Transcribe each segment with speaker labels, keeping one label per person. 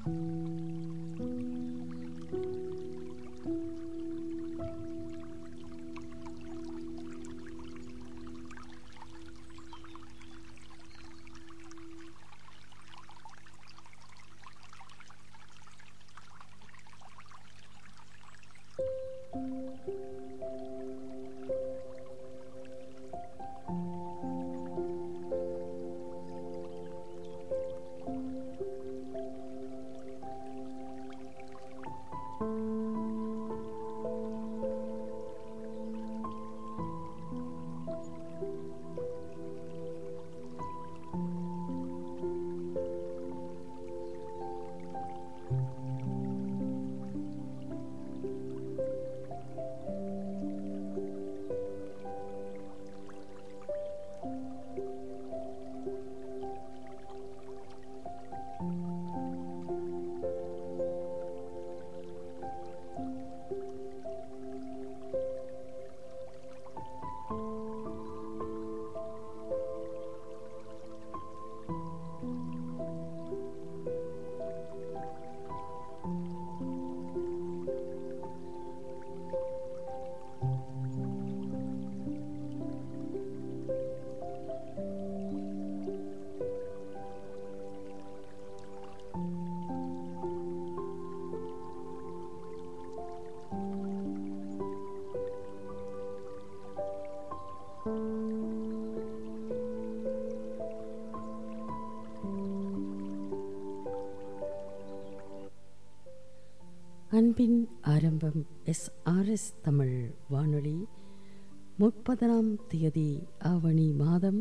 Speaker 1: அன்பின் ஆரம்பம் SRS தமிழ் வானொலி 30ஆம் தேதி ஆவணி மாதம்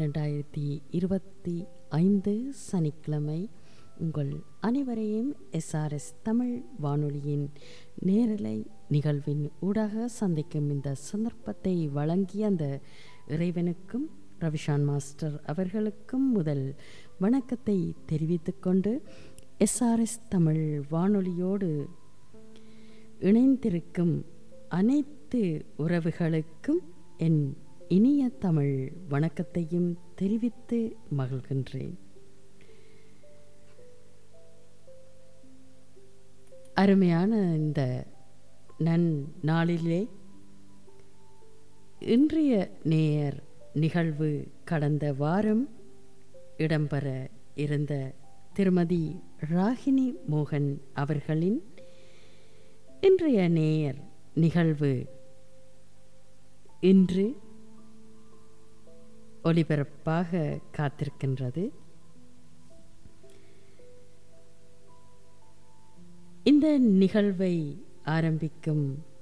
Speaker 1: 2025 சனிக்கிழமை. உங்கள் அனைவரையும் SRS தமிழ் வானொலியின் நேரலை நிகழ்வின் ஊடாக சந்திக்கும் இந்த சந்தர்ப்பத்தை வழங்கிய அந்த இறைவனுக்கும் ரவிஷான் மாஸ்டர் அவர்களுக்கும் முதல் வணக்கத்தை தெரிவித்துக்கொண்டு SRS தமிழ் வானொலியோடு இணைந்திருக்கும் அனைத்து உறவுகளுக்கும் என் இனிய தமிழ் வணக்கத்தையும் தெரிவித்து மகிழ்கின்றேன். அருமையான இந்த நன்னாளிலே இன்றைய நேயர் நிகழ்வு கடந்த வாரம் இடம்பெற இருந்த திருமதி ராகினி மோகன் அவர்களின் இன்றைய நேயர் நிகழ்வு இன்று ஒலிபரப்பாக காத்திருக்கின்றது. இந்த நிகழ்வை ஆரம்பிக்கும்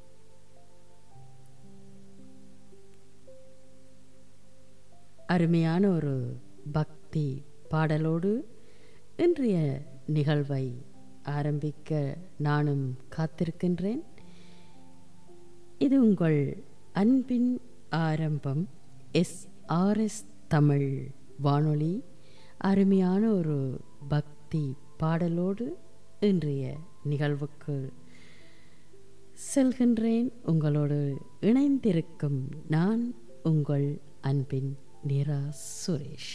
Speaker 1: அருமையான ஒரு பக்தி பாடலோடு இன்றைய நிகழ்வை ஆரம்பிக்க நானும் காத்திருக்கின்றேன். இது உங்கள் அன்பின் ஆரம்பம் SRS தமிழ் வானொலி. அருமையான ஒரு பக்தி பாடலோடு இன்றைய நிகழ்வுக்கு செல்கின்றேன். உங்களோடு இணைந்திருக்கும் நான் உங்கள் அன்பின் நிரா சுரேஷ்.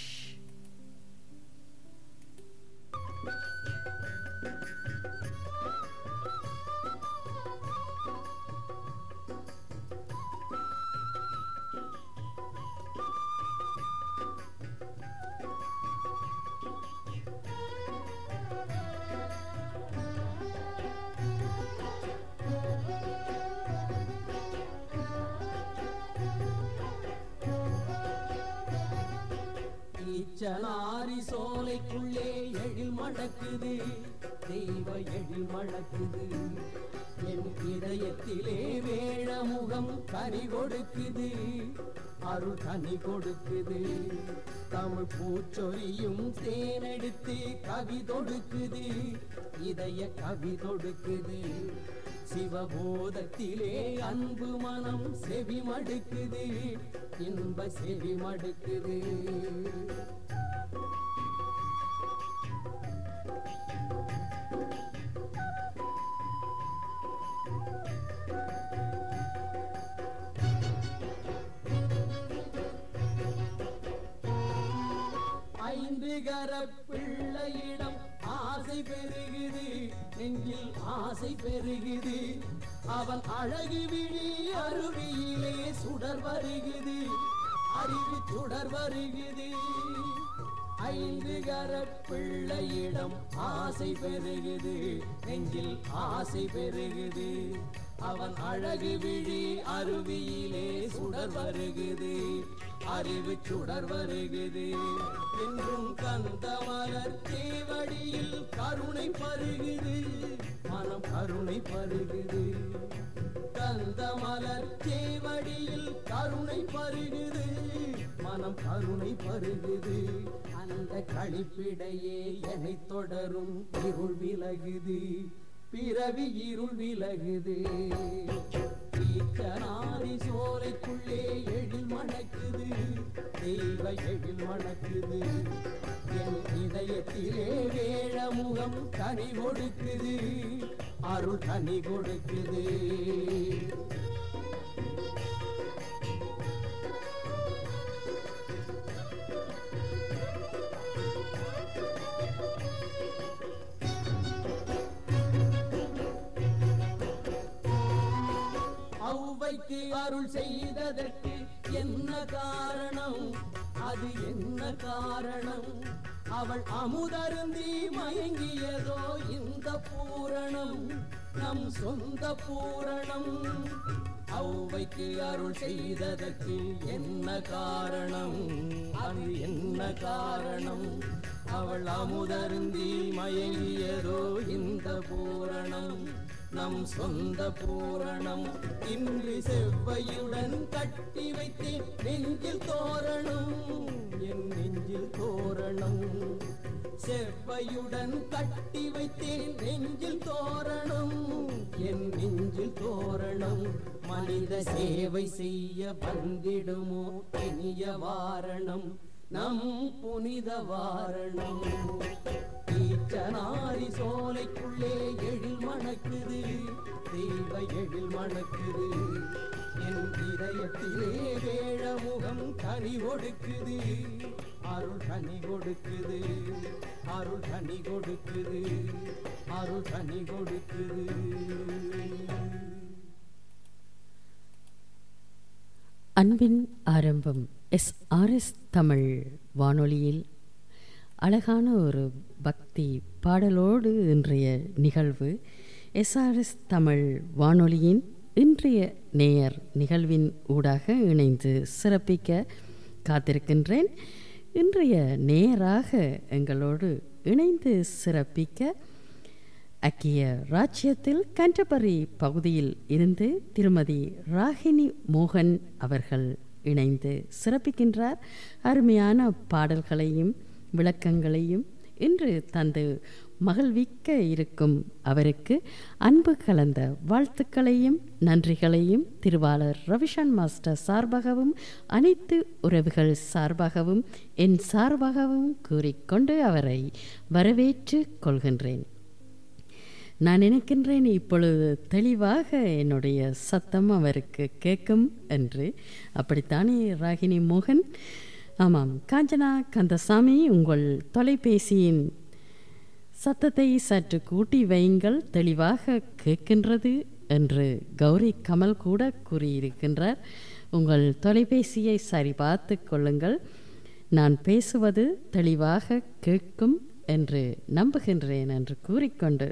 Speaker 2: ஈச்சனாரி சோலைக்குள்ளே எழில் மணக்குது, தெய்வ எழில் மணக்குது. என் இதயத்திலே வேழமுகம் கனி கொடுக்குது, அருள் கனி கொடுக்குது. தமிழ் பூச்சொரியும் தேனெடுத்து கவி தொடுக்குது, இதய கவி தொடுக்குது. சிவபோதத்திலே அன்பு மனம் செவி மடுக்குது, இன்ப செவி மடுக்குது. ஐந்து கர பிள்ளையிடம் ஆசை பெருகுது, நெஞ்சில் ஆசை பெருகுது. அவன் அழகு விழி அருவியிலே சுடர் வருகுது, அறிவு சுடர் வருகுது. 5 கரப்பிள்ளையிடம் ஆசை பெருகுது, நெஞ்சில் ஆசை பெருகுது. அவன் அழகு விழி அருவியிலே சுடர் வருகுது, அறிவு சுடர் வருகுது. என்றும் கந்த மலர் தேவடியில் கருணை பருகுது, மனம் கருணை பருகுது. கந்த மலர் தேவடியில் கருணை பருகுது, மனம் கருணை பருகுது. அந்த களிப்பிடையே என்னை தொடரும் இருள் விலகுது, பிறவி இருள் விலகுது. ஈச்சனாரி சோலைக்குள்ளே எழில் மணக்குது, தெய்வ எழில் மணக்குது. என் இதயத்திலே வேழமுகம் கனி கொடுக்குது, அருள் கனி கொடுக்குது. ஔவைக்கு அருள் செய்ததற்கு என்ன காரணம்? அது என்ன காரணம்? அவள் அமுதருந்தி மயங்கியதோ இந்த பூரணம், நம் சொந்த பூரணம். ஔவைக்கு அருள் செய்ததற்கு என்ன காரணம்? அது என்ன காரணம்? அவள் அமுதருந்தி மயங்கியதோ இந்த பூரணம், நம் சொந்த பூரணம். இன்று செவ்வையுடன் கட்டி வைத்தேன் நெஞ்சில் தோரணம், என் நெஞ்சில் தோரணம். செவ்வையுடன் கட்டி வைத்தேன் நெஞ்சில் தோரணம், என் நெஞ்சில் தோரணம். மனித சேவை செய்ய வந்திடுமோ இனிய வாரணம், நம் புனித வாரணம். ஈச்சனாரி சோலைக்குள்ளே எழில் மணக்குது, தெய்வ எழில் மணக்குது. என் இதயத்திலே வேழமுகம் கனி கொடுக்குது, அருள் கனி கொடுக்குது, அருள் கனி கொடுக்குது, அருள் கனி கொடுக்குது.
Speaker 1: அன்பின் ஆரம்பம் SRS தமிழ் வானொலியில் அழகான ஒரு பக்தி பாடலோடு இன்றைய நிகழ்வு. SRS தமிழ் வானொலியின் இன்றைய நேயர் நிகழ்வின் ஊடாக இணைந்து சிறப்பிக்க காத்திருக்கின்றேன். இன்றைய நேயராக எங்களோடு இணைந்து சிறப்பிக்க ஐக்கிய ராச்சியத்தில் கேன்டர்பரி பகுதியில் இருந்து திருமதி ராகினி மோகன் அவர்கள் இணைந்து சிறப்பிக்கின்றார். அருமையான பாடல்களையும் விளக்கங்களையும் இன்று தந்து மகிழ்விக்க இருக்கும் அவருக்கு அன்பு கலந்த வாழ்த்துக்களையும் நன்றிகளையும் திருவாளர் ரவிஷான் மாஸ்டர் சார்பாகவும் அனைத்து உறவுகள் சார்பாகவும் என் சார்பாகவும் கூறிக்கொண்டு அவரை வரவேற்று கொள்கின்றேன். நான் நினைக்கின்றேன் இப்பொழுது தெளிவாக என்னுடைய சத்தம் அவருக்கு கேட்கும் என்று. அப்படித்தானே ராகினி மோகன்? ஆமாம். காஞ்சனா கந்தசாமி, உங்கள் தொலைபேசியின் சத்தத்தை சற்று கூட்டி வையுங்கள், தெளிவாக கேட்கின்றது என்று கௌரி கமல் கூட கூறியிருக்கின்றார். உங்கள் தொலைபேசியை சரிபார்த்து கொள்ளுங்கள். நான் பேசுவது தெளிவாக கேட்கும் என்று நம்புகின்றேன் என்று கூறிக்கொண்டு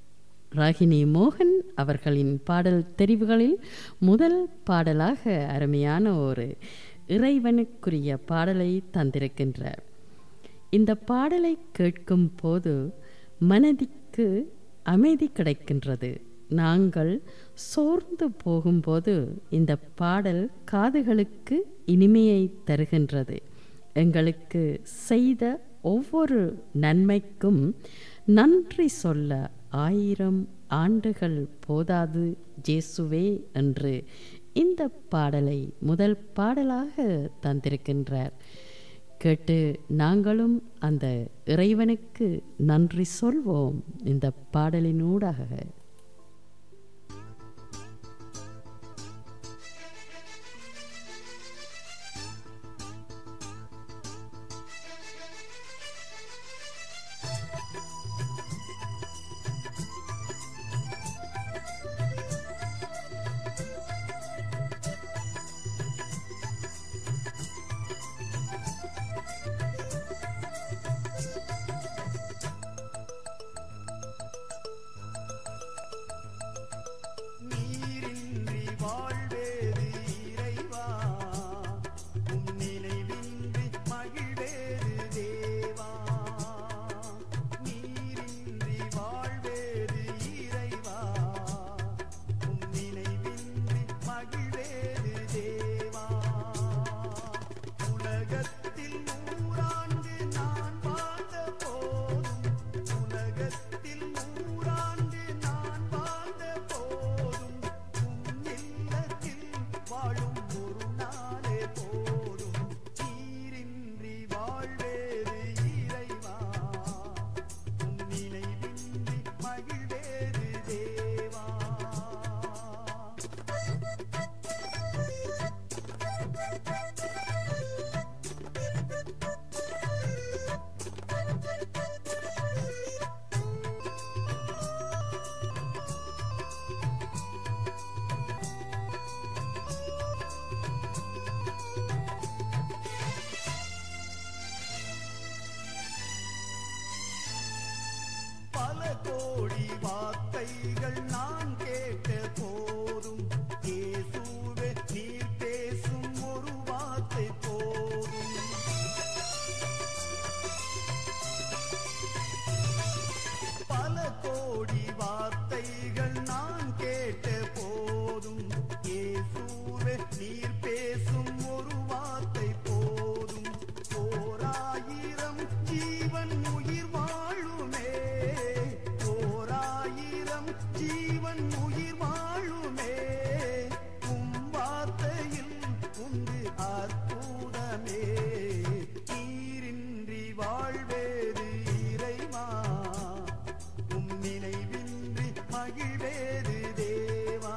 Speaker 1: ராகினி மோகன் அவர்களின் பாடல் தெரிவுகளில் முதல் பாடலாக அருமையான ஒரு இறைவனுக்குரிய பாடலை தந்திருக்கின்றார். இந்த பாடலை கேட்கும் போது மனதிற்கு அமைதி கிடைக்கின்றது. நாங்கள் சோர்ந்து போகும்போது இந்த பாடல் காதுகளுக்கு இனிமையை தருகின்றது. எங்களுக்கு செய்த ஒவ்வொரு நன்மைக்கும் நன்றி சொல்ல 1000 ஆண்டுகள் போதாது ஜேசுவே என்று இந்த பாடலை முதல் பாடலாக தந்திருக்கின்றார். கேட்டு நாங்களும் அந்த இறைவனுக்கு நன்றி சொல்வோம் இந்த பாடலினூடாக.
Speaker 3: கோடி வார்த்தைகள் நான் கேட்ட போதும் இயேசுவே நீர் பேசும் ஒரு வார்த்தை போதும். ஓராயிரம் ஜீவன் உயிர் வாழுமே, ஓராயிரம் ஜீவன் உயிர் வாழுமே, உம் வார்த்தையில் உண்டு அற்புதமே. நீரின்றி வாழ்வேது இறைவா, உம் நினைவின்றி மகிழ்வேது தேவா.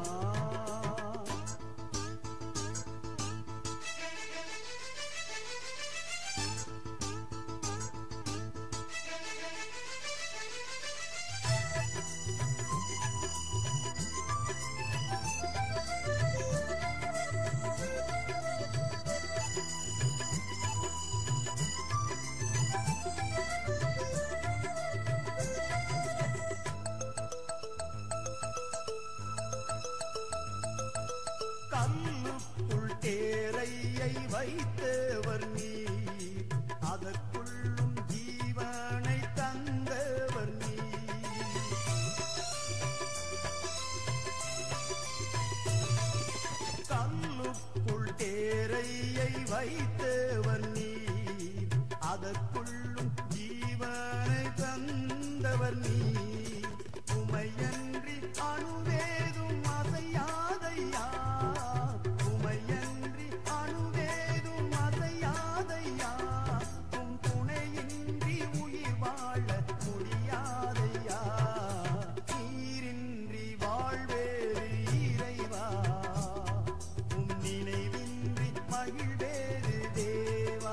Speaker 3: கல்லுக்குள் தேரையை வைத்தவர் நீர், அதற்குள்ளும் ஜீவனை தந்தவர் நீர். கல்லுக்குள் தேரையை வைத்தவர் நீர், அதற்குள்ளும் ஜீவனை தந்தவர் நீர். உமையன்றி அணுவேதும் அசையாதையா, உமையன்றி அணுவேதும் அசையாதையா, உம் துணையின்றி உயிர் வாழ முடியாதையா. நீரின்றி வாழ்வேறு இறைவா, உம் நினைவின்றி மகிழ்வேறு தேவா.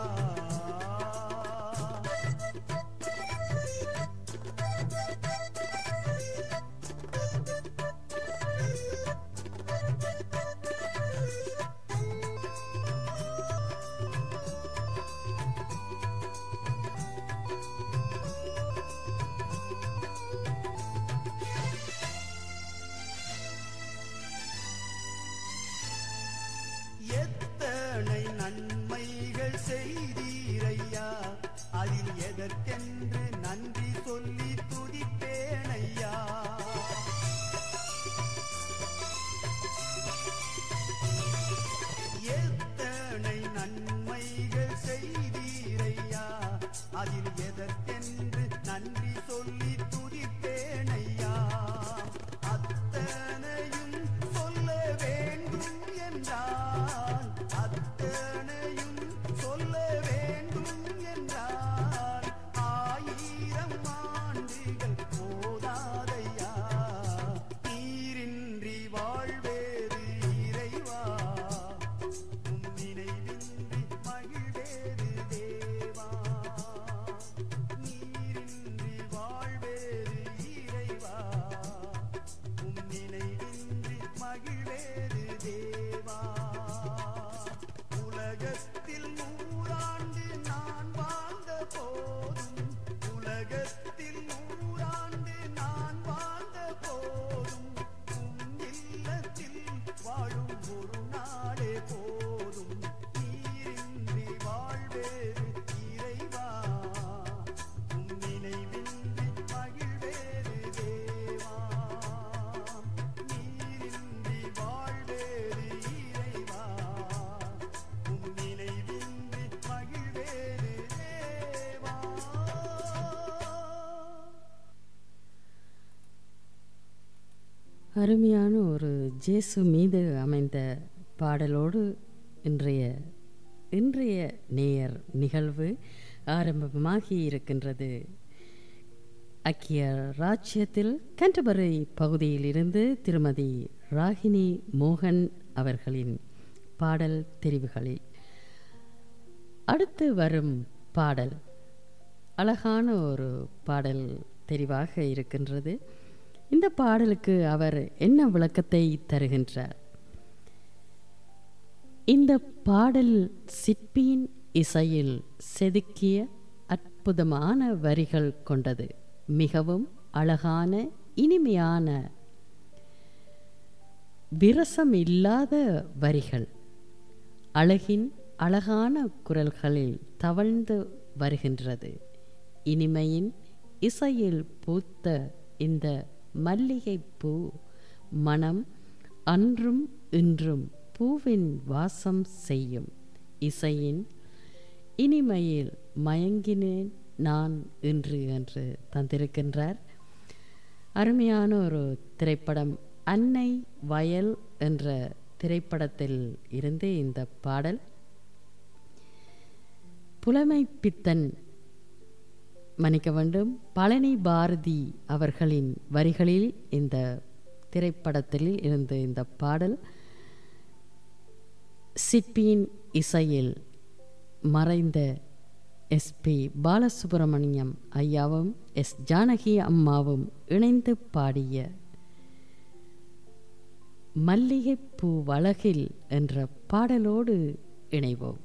Speaker 3: எத்தனை நன்மைகள் செய்தீரையா, அதில் எதற்கென்று நன்றி சொல்லி துதிப்பேனையா. எத்தனை நன்மைகள் செய்தீரையா, அதில் எதற்கென்று நன்றி சொல்லி துதிப்பேனையா. அத்தனையும் சொல்ல வேண்டும் என்றால், அத்தனையும் சொல்ல வேண்டும் என்றால், 1000 ஆண்டுகள் போதாதையா. நீரின்றி வாழ்வேறு இறைவா, உம் நினைவின்றி மகிழ்வேறு தேவா. நீரின்றி வாழ்வேறு இறைவா, உம் நினைவின்றி மகிழ்வேறு தேவா. உலகத்தில் 100 ஆண்டு நான் வாழ்ந்த போதும், உலகத்தில் 100 ஆண்டு நான் வாழ்ந்த போதும், உம் இல்லத்தில் வாழும் ஒரு நாளே போதும். நீரின்றி வாழ்வேறு இறைவா, உம் நினைவின்றி மகிழ்வேறு தேவா. நீரின்றி வாழ்வேறு இறைவா, உம் நினைவின்றி மகிழ்வேறு தேவா.
Speaker 1: அருமையான ஒரு ஜேசு மீது அமைந்த பாடலோடு இன்றைய நேயர் நிகழ்வு ஆரம்பமாகி இருக்கின்றது. ஐக்கிய ராஜ்யத்தில் கேன்டர்பரி பகுதியிலிருந்து திருமதி ராகினி மோகன் அவர்களின் பாடல் தெரிவுகளில் அடுத்து வரும் பாடல் அழகான ஒரு பாடல் தெரிவாக இருக்கின்றது. இந்த பாடலுக்கு அவர் என்ன விளக்கத்தை தருகின்றார்? இந்த பாடல் சிற்பியின் இசையில் செதுக்கிய அற்புதமான வரிகள் கொண்டது. மிகவும் அழகான இனிமையான விரசம் இல்லாத வரிகள் அழகின் அழகான குரல்களில் தவழ்ந்து வருகின்றது. இனிமையின் இசையில் பூத்த இந்த மல்லிகைப்பூ மனம் அன்றும் இன்றும் பூவின் வாசம் செய்யும். இசையின் இனிமையில் மயங்கினேன் நான் இன்று என்று தந்திருக்கின்றார். அருமையான ஒரு திரைப்படம் அன்னை வயல் என்ற திரைப்படத்தில் இருந்து இந்த பாடல். புலமை பித்தன் மன்னிக்க வேண்டும், பழனி பாரதி அவர்களின் வரிகளில் இந்த திரைப்படத்தில் இருந்து இந்த பாடல். சிற்பியின் இசையில் மறைந்த எஸ்பி பாலசுப்ரமணியம் ஐயாவும் எஸ் ஜானகி அம்மாவும் இணைந்து பாடிய மல்லிகைப்பூ வளகில் என்ற பாடலோடு இணைவோம்.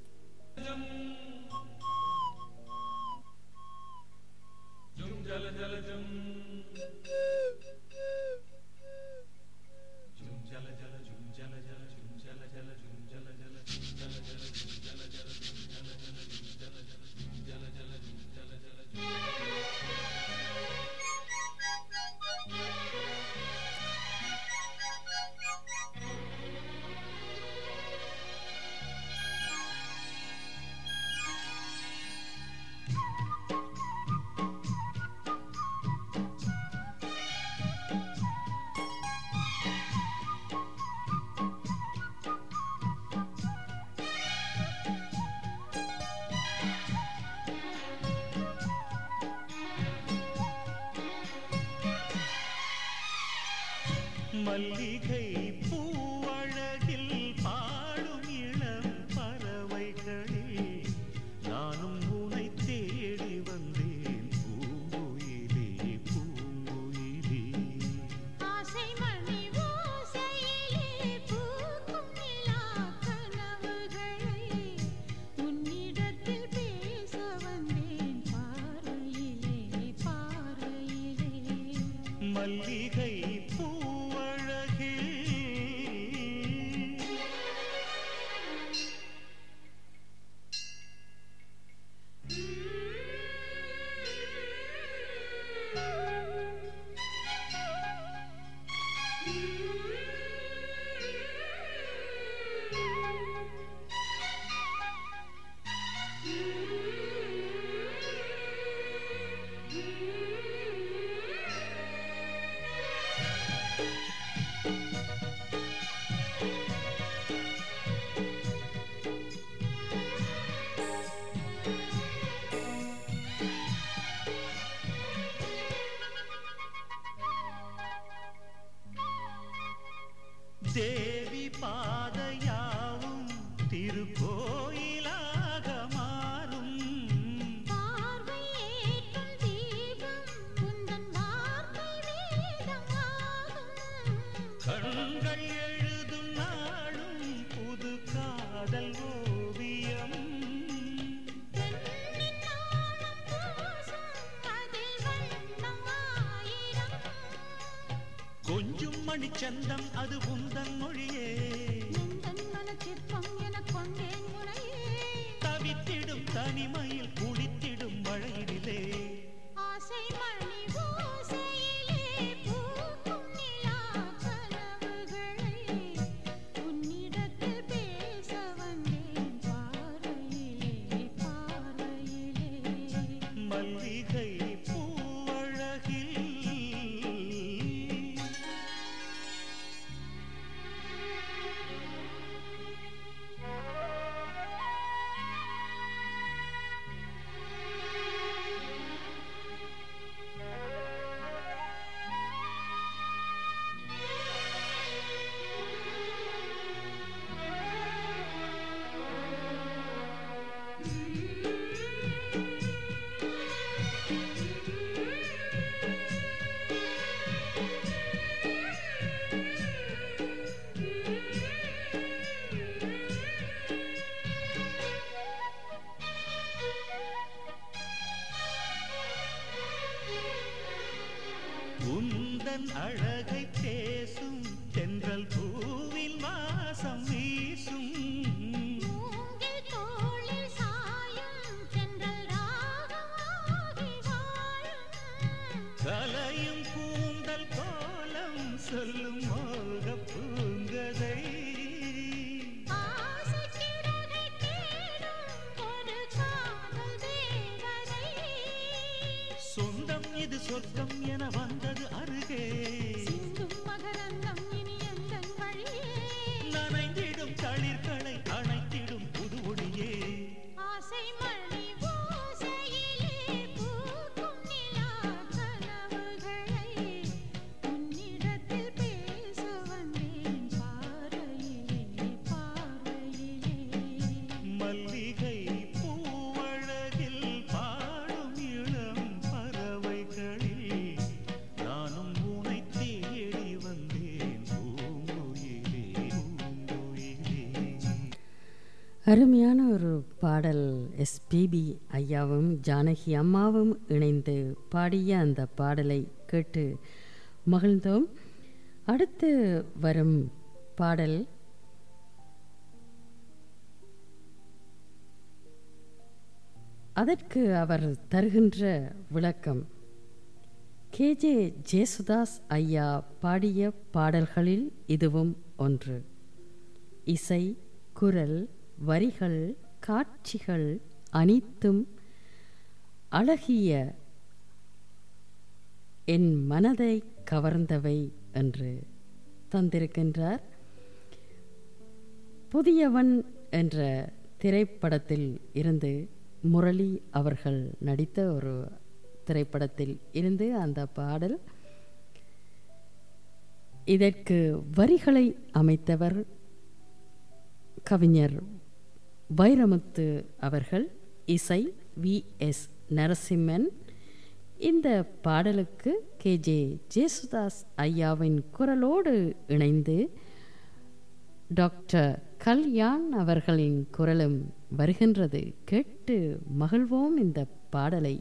Speaker 3: மல்லிகை பூவழகில் பாடும் இளம் பறவைகளே, நானும் உனை தேடி வந்தேன் பூங்குயிலே பூங்குயிலே.
Speaker 4: ஆசை மணி ஓசையிலே பூக்கும் நிலா கனவுகளை உன்னிடத்தில் பேச வந்தேன் பார்வையிலே பார்வையிலே.
Speaker 3: மல்லிகை தேவி பாதையாவும் திருக்கோயிலாக மாறும்.
Speaker 4: பார்வை ஏற்றும் தீபம் உந்தன் வார்த்தை வேதமாகும்.
Speaker 3: கண்கள் எழுதும் நாளும் புது காதல் ஓவியம்.
Speaker 4: பெண்ணின் நாணம் பூசும் அதில் வண்ணம் ஆயிரம்.
Speaker 3: கொஞ்சும் மணிச்சந்தம் அது உந்தன் மொழியே,
Speaker 4: எந்தன் மனச்சிற்பம் எனக் கொண்டேன் உனையே.
Speaker 3: தவித்திடும் தனிமையில் குளித்திடும் மழையிலே.
Speaker 4: ஆசை மணி ஓசையிலே பூக்கும் நிலா கனவுகளை உன்னிடத்தில் பேச வந்தேன் பார்வையிலே பார்வையிலே.
Speaker 3: மல்லிகை பூவழகில் உந்தன் அழகை பேசும் தென்றல் பூவின் வாசம் வீசும்.
Speaker 4: மூங்கில் தோளில் சாயும் தென்றல் ராகமாகி வாழும்.
Speaker 3: கலையும்
Speaker 1: அருமையான ஒரு பாடல். எஸ்பிபி ஐயாவும் ஜானகி அம்மாவும் இணைந்து பாடிய அந்த பாடலை கேட்டு மகிழ்ந்தோம். அடுத்து வரும் பாடல் அதற்கு அவர் தருகின்ற விளக்கம். கேஜே ஜேசுதாஸ் ஐயா பாடிய பாடல்களில் இதுவும் ஒன்று. இசை, குரல், வரிகள், காட்சிகள் அனைத்தும் அழகிய, என் மனதை கவர்ந்தவை என்று தந்திருக்கின்றார். புதியவன் என்ற திரைப்படத்தில் இருந்து, முரளி அவர்கள் நடித்த ஒரு திரைப்படத்தில் இருந்து அந்த பாடல். இதற்கு வரிகளை அமைத்தவர் கவிஞர் வைரமுத்து அவர்கள், இசை வி.எஸ். நரசிம்மன். இந்த பாடலுக்கு கேஜே ஜேசுதாஸ் ஐயாவின் குரலோடு இணைந்து டாக்டர் கல்யாண் அவர்களின் குரலும் வருகின்றது. கேட்டு மகிழ்வோம் இந்த பாடலை.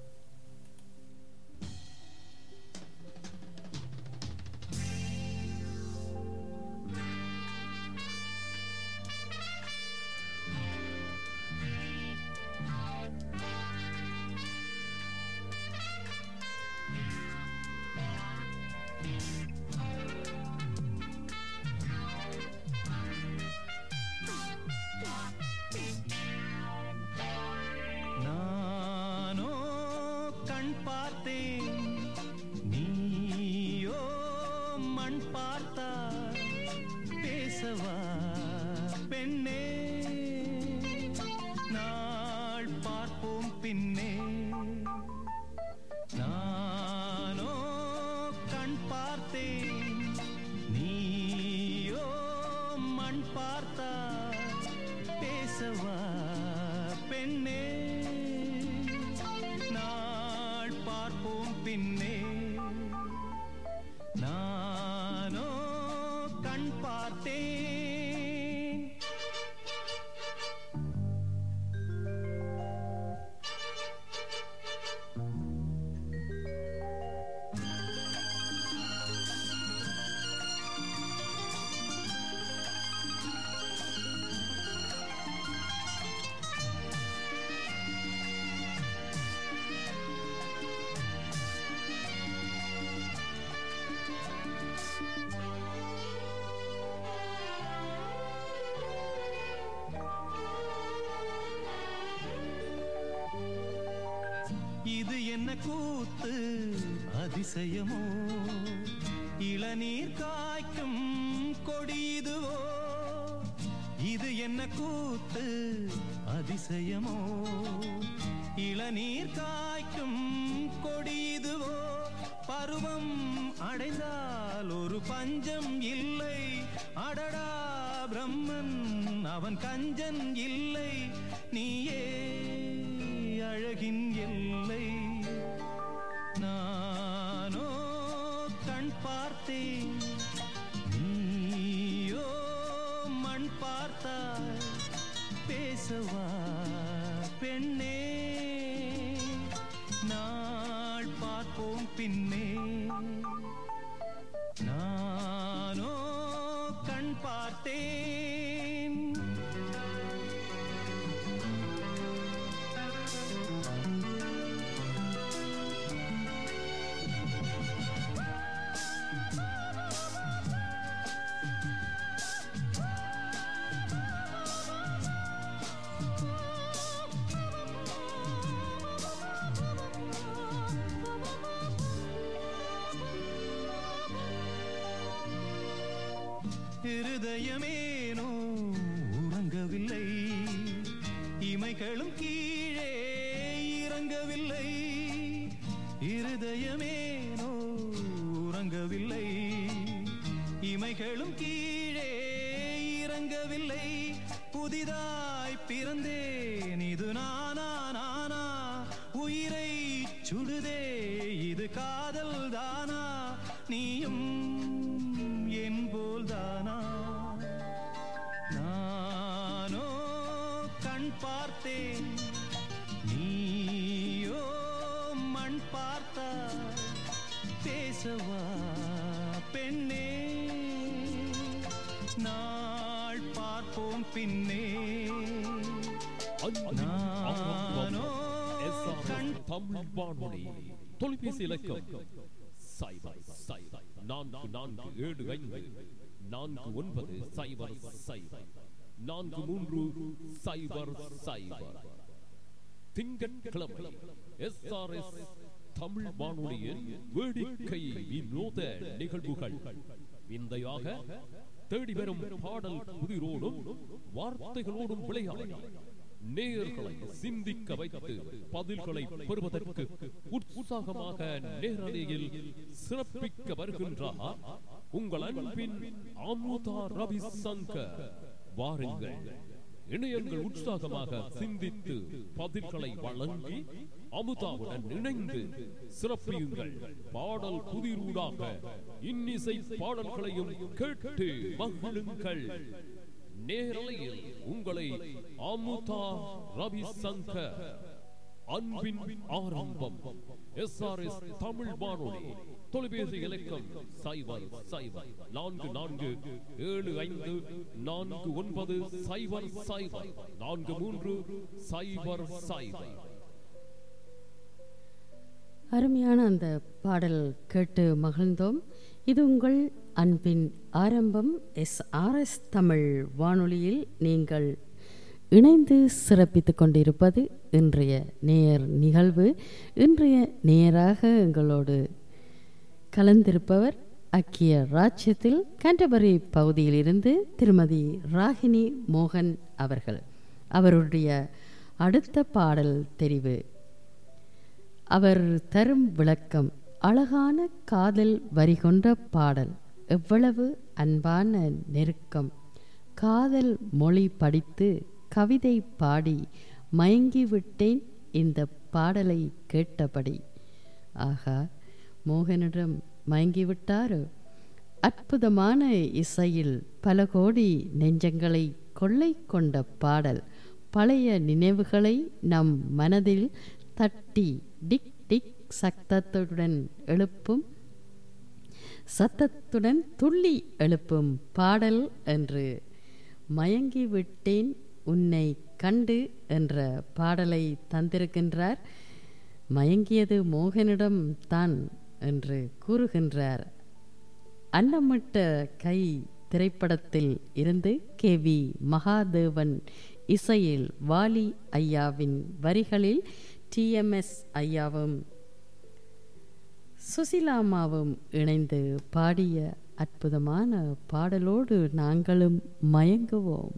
Speaker 3: இது என்ன கூத்து அதிசயமோ, இளநீர் காய்க்கும் கொடியுதுவோ. இது என்ன கூத்து அதிசயமோ, இளநீர் காய்க்கும் கொடியுதுவோ. பருவம் அடைந்தால் ஒரு பஞ்சம் இல்லை, அடடா பிரம்மன் அவன் கஞ்சன் இல்லை. நீயே அழகின் எல்லை. நானோ கண் பார்த்தேன், நீயோ மண் பார்த்தாய். பேசவா பெண்ணே, நாள் பார்ப்போம் பின்னே. நானோ கண் பார்த்தேன். இருதயமேனோ உறங்கவில்லை, இமைகளும் கீழே இறங்கவில்லை. இருதயமேனோ உறங்கவில்லை, இமைகளும் கீழே இறங்கவில்லை. புதிதாய் பிறந்தேன், இது நானா நானா. உயிரை சுடுதே இது காதல் தானா. நீயும் என் போல் தானா. நானோ பேசவா பெண்ணே நாள் பார்ப்போம் பின்னே நானோ
Speaker 5: தமிழ் வானொலி தொலைபேசி இலக்கம் 4475904300 திங்கட்கிழமை SRS தமிழ் வானொலியின் வேடிக்கை வினோத நிகழ்வுகள் விந்தையாக தேடி வரும் பாடல் புதிரோடும் வார்த்தைகளோடும் விளையாடி நேயர்களை சிந்திக்க வைத்து பதில்களை பெறுவதற்கு உற்சாகமாக நேரலையில் சிறப்பிக்க வருகின்றார் உங்கள் அன்பின் அமுதா ரவிசங்கர். வாருங்கள், இணையங்கள் உற்சாகமாக சிந்தித்து பதில்களை வழங்கி அமுதாவுடன் இணைந்து சிறப்பியுங்கள். பாடல் புதிரூடாக இன்னிசை பாடல்களையும் கேட்டு மகிழுங்கள். நேரலையில் உங்களை அமுதா ரவிசங்கர். அன்பின் ஆரம்பம் SRS தமிழ் வானொலி தொலைபேசி இலக்கம் 004475904300.
Speaker 1: அருமையான அந்த பாடல் கேட்டு மகிழ்ந்தோம். இது உங்கள் அன்பின் ஆரம்பம் SRS தமிழ் வானொலியில் நீங்கள் இணைந்து சிறப்பித்து கொண்டிருப்பது இன்றைய நேயர் நிகழ்வு. இன்றைய நேயராக எங்களோடு கலந்திருப்பவர் ஐக்கிய ராஜ்யத்தில் கேண்டபரி பகுதியிலிருந்து திருமதி ராகினி மோகன் அவர்கள். அவருடைய அடுத்த பாடல் தெரிவு, அவர் தரும் விளக்கம் அழகான காதல் வரி கொண்ட பாடல். எவ்வளவு அன்பான நெருக்கம், காதல் மொழி படித்து கவிதை பாடி மயங்கிவிட்டேன் இந்த பாடலை கேட்டபடி. ஆகா, மோகனிடம் மயங்கிவிட்டாரோ? அற்புதமான இசையில் பல கோடி நெஞ்சங்களை கொள்ளை கொண்ட பாடல். பழைய நினைவுகளை நம் மனதில் தட்டி டிக் டிக் சத்தத்துடன் துள்ளி எழுப்பும் பாடல் என்று மயங்கிவிட்டேன் உன்னை கண்டு என்ற பாடலை தந்திருக்கின்றார். மயங்கியது மோகனிடம் தான் என்று கூறுகின்றார். அன்னமிட்ட கை திரைப்படத்தில் இருந்து KV மகாதேவன் இசையில் வாலி ஐயாவின் வரிகளில் TMS ஐயாவும் சுசிலாமாவும் இணைந்து பாடிய அற்புதமான பாடலோடு நாங்களும் மயங்குவோம்.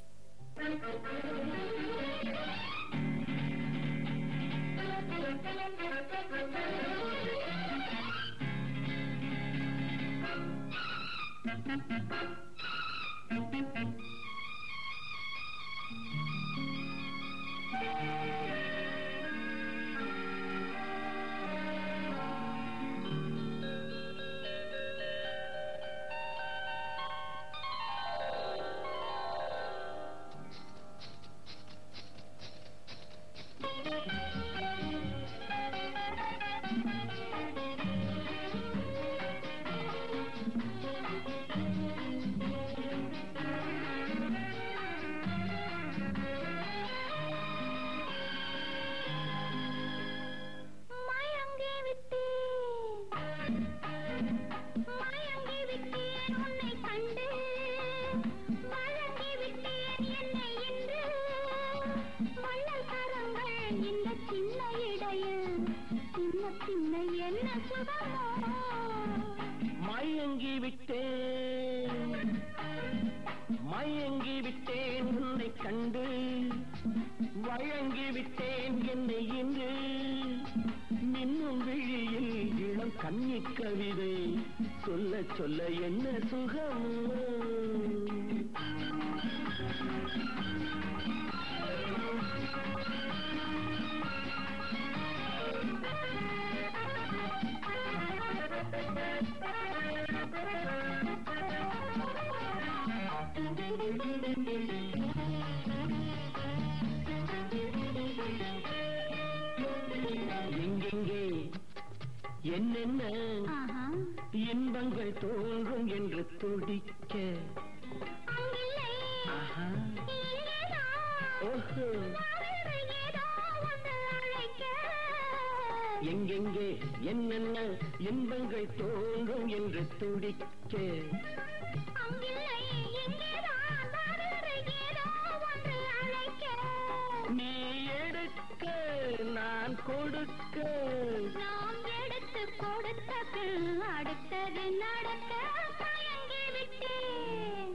Speaker 2: மயங்கி விட்டேன் உன்னை கண்டு, வழங்கி விட்டேன் என்னை இன்று, மின்னும் விழியில் இளம் கன்னி கவிதை சொல்ல சொல்ல என்ன சுகம். எங்கெங்கே என்னென்ன இன்பங்கள் தோன்றும் என்று துடிக்க.
Speaker 4: அங்கில்லை
Speaker 2: ஆஹா,
Speaker 4: இங்கேதான்
Speaker 2: ஓஹோ,
Speaker 4: வேறு ஏதோ ஒன்று அழைக்க.
Speaker 2: எங்கெங்கே என்னென்ன இன்பங்கள் தோன்றும் என்று துடிக்க.
Speaker 4: அங்கில்லை இங்கேதான் வேறு ஏதோ ஒன்று அழைக்க.
Speaker 2: நீ எடுக்க நான் கொடுக்க.
Speaker 4: நாம் எடுத்து கொடுத்த பின் அடுத்தது நடக்க மயங்கி விட்டேன்.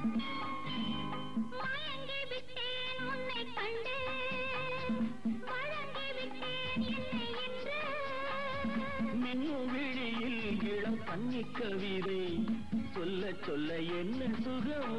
Speaker 4: மயங்கி விட்டேன் உன்னை கண்டு. வழங்கி விட்டேன் என்னை என்று.
Speaker 2: மின்னும் விழியில் இளம் கன்னி கவிதை சொல்ல சொல்ல என்ன சுகமோ.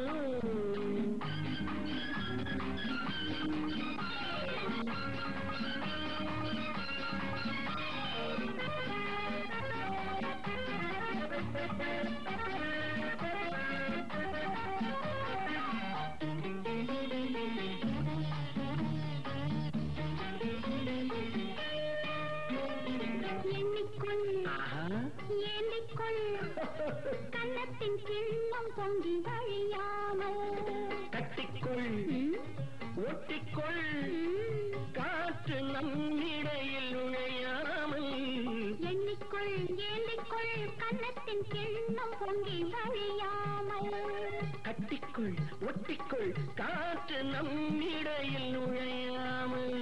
Speaker 4: எண்ணிக்கொள்
Speaker 2: ஆஹா,
Speaker 4: ஏந்திக்கொள் கன்னத்தின் கிண்ணம் பொங்கி வழியாமல்.
Speaker 2: கட்டிக்கொள் ஒட்டிக்கொள் காற்று நம்மிடையில் நுழையாமல்.
Speaker 4: எண்ணிக்கொள் ஏந்திக்கொள் கன்னத்தின் கிண்ணம் பொங்கி வழியாமல்.
Speaker 2: கட்டிக்கொள் ஒட்டிக்கொள் காற்று நம்மிடையில் நுழையாமல்.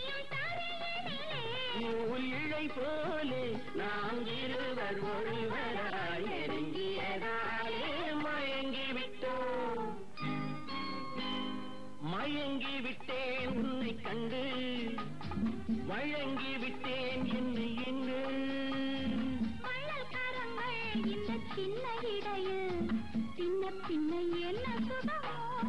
Speaker 2: நூல் இழை போலே நாம் இருவர் ஒருவராய் நெருங்கியதாலே மயங்கி விட்டோம். மயங்கி விட்டேன் உன்னை கண்டு. வழங்கி விட்டேன் என்னை என்று.
Speaker 4: மணல் கரங்கள் இந்த சின்ன இடையில் சின்ன சின்ன என்ன சுகமோ.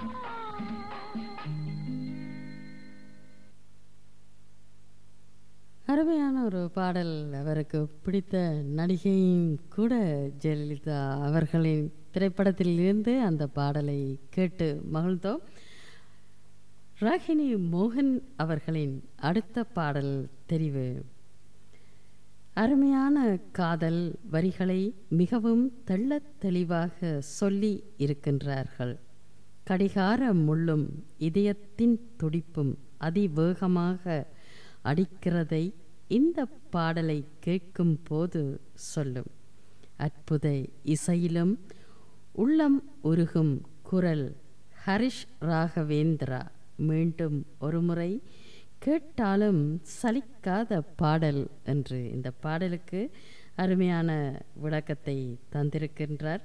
Speaker 1: அருமையான ஒரு பாடல். அவருக்கு பிடித்த நடிகையும் கூட ஜெயலலிதா அவர்களின் திரைப்படத்திலிருந்து அந்த பாடலை கேட்டு மகிழ்ந்தோம். ராகினி மோகன் அவர்களின் அடுத்த பாடல் தெரிவு. அருமையான காதல் வரிகளை மிகவும் தெள்ளத் தெளிவாக சொல்லி இருக்கின்றார்கள். கடிகார முள்ளும் இதயத்தின் துடிப்பும் அதிவேகமாக அடிக்கிறதை இந்த பாடலை கேட்கும் போது சொல்லும். அற்புத இசையிலும் உள்ளம் உருகும் குரல் ஹரிஷ் ராகவேந்திரா. மீண்டும் ஒருமுறை கேட்டாலும் சலிக்காத பாடல் என்று இந்த பாடலுக்கு அருமையான விளக்கத்தை தந்திருக்கின்றார்.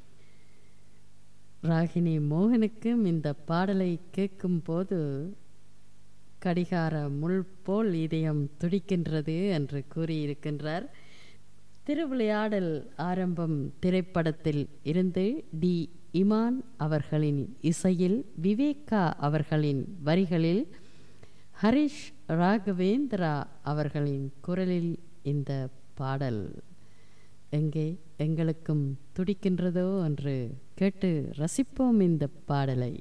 Speaker 1: ராகினி மோகனுக்கும் இந்த பாடலை கேட்கும் போது கடிகார முள் போல் இதயம் துடிக்கின்றது என்று கூறியிருக்கின்றார். திருவிளையாடல் ஆரம்பம் திரைப்படத்தில் இருந்து டி இமான் அவர்களின் இசையில் விவேகா அவர்களின் வரிகளில் ஹரிஷ் ராகவேந்திரா அவர்களின் குரலில் இந்த பாடல் எங்கே எங்களுக்கும் துடிக்கின்றதோ என்று கேட்டு ரசிப்போம் இந்த பாடலை.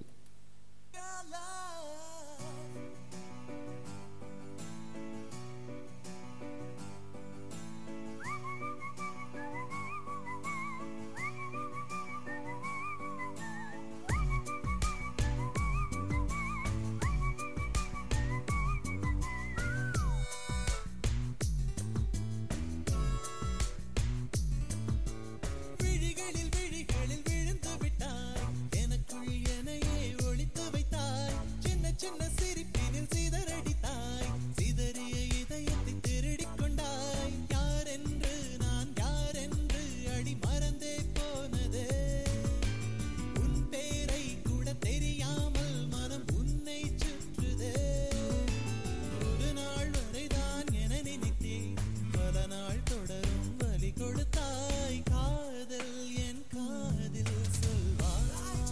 Speaker 3: விழிகளில் விழுந்து விட்டாய், எனக்குள் எனையே ஒளித்து வைத்தாய். சின்ன சின்ன சிரிப்பினில் சிதறடித்தாய், சிதறிய இதயத்தை திருடிக் கொண்டாய். யாரென்று நான் யாரென்று அடி மறந்தே போனதே. உன் பேரை கூட தெரியாமல் மனம் உன்னை சுற்றுதே. ஒரு நாள் வரைதான் என நினைத்தேன், பல நாள் தொடரும் வலி கொடுத்தாய். காதல் என் காதில் சொல்வாய்,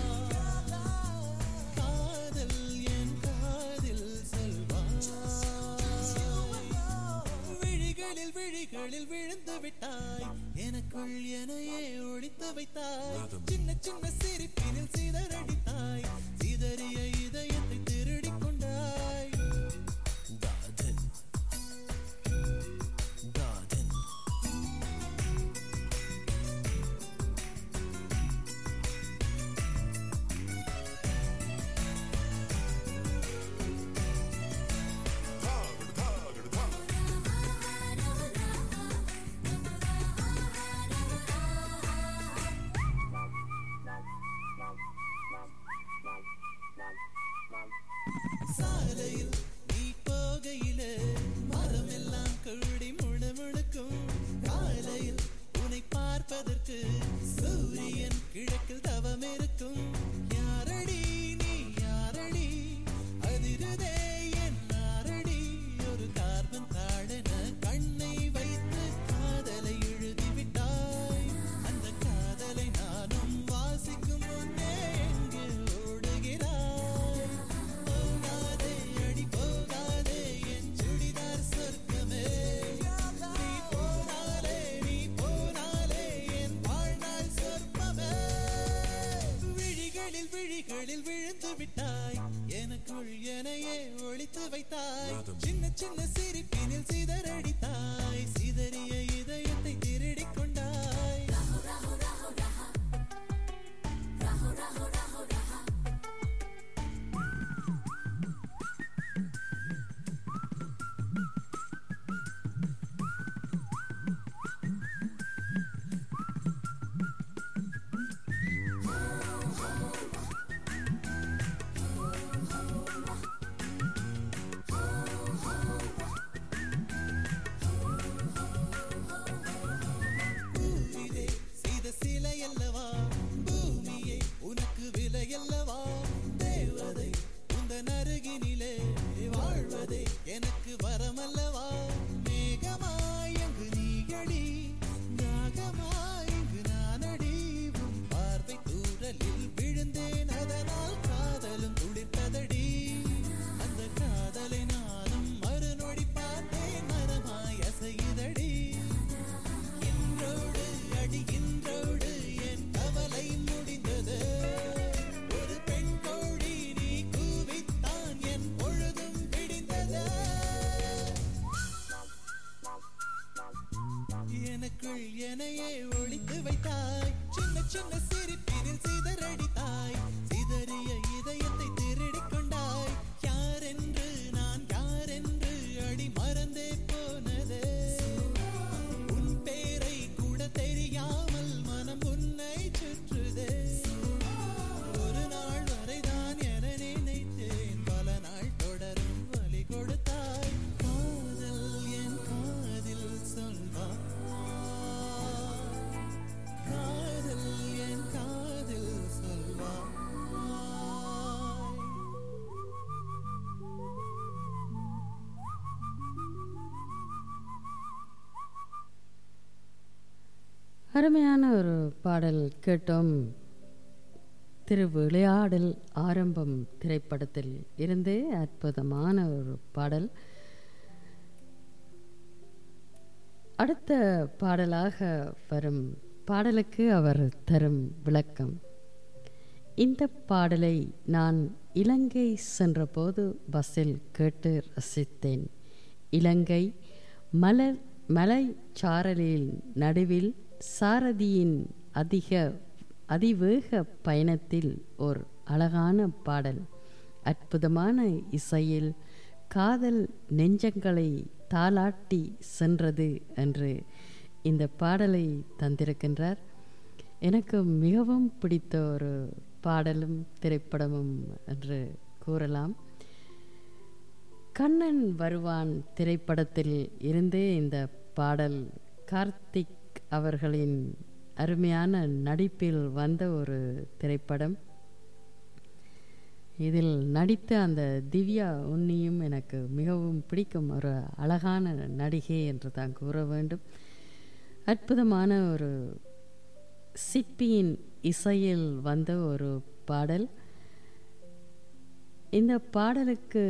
Speaker 3: காதல் என் காதில் சொல்வாய். விழிகளில் விழுந்து விட்டாய், எனக்குள் எனையே ஒளித்து வைத்தாய். சின்ன சின்ன சிரிப்பினில் சிதறடித்தாய், சிதறிய இதயத்தை திருடிக் கொண்டாய். காதல் காதல் எனையே ஒழித்து வைத்தாய். சின்ன சின்ன சிரிப்பினில் சிதறடித்தாய். சிதறிய இதயத்தை திருடிக் கொண்டாய். யாரென்று நான் யாரென்று அடி மறந்தே போனதே. உன் பேரை கூட தெரியாமல் மனம் உன்னை சுற்றுதே. ஒரு நாள் வரைதான் என நினைத்தேன். பல நாள் தொடரும் வலி கொடுத்தாய். காதல் என் காதில் சொல்வாய். காதல் என் காதில் சொல்வாய்.
Speaker 1: அருமையான ஒரு பாடல் கேட்டோம். திருவிளையாடல் ஆரம்பம் திரைப்படத்தில் இருந்து அற்புதமான ஒரு பாடல். அடுத்த பாடலாக வரும் பாடலுக்கு அவர் தரும் விளக்கம். இந்த பாடலை நான் இலங்கை சென்றபோது பஸ்ஸில் கேட்டு ரசித்தேன். இலங்கை மலைச்சாரலின் நடுவில் சாரதியின் அதிவேக பயணத்தில் ஓர் அழகான பாடல். அற்புதமான இசையில் காதல் நெஞ்சங்களை தாலாட்டி சென்றது என்று இந்த பாடலை தந்திருக்கின்றார். எனக்கு மிகவும் பிடித்த ஒரு பாடலும் திரைப்படமும் என்று கூறலாம். கண்ணன் வருவான் திரைப்படத்தில் இருந்து இந்த பாடல் கார்த்திக் அவர்களின் அருமையான நடிப்பில் வந்த ஒரு திரைப்படம். இதில் நடித்த அந்த திவ்யா உன்னியும் எனக்கு மிகவும் பிடிக்கும் ஒரு அழகான நடிகை என்று தான் கூற வேண்டும். அற்புதமான ஒரு சிற்பியின் இசையில் வந்த ஒரு பாடல். இந்த பாடலுக்கு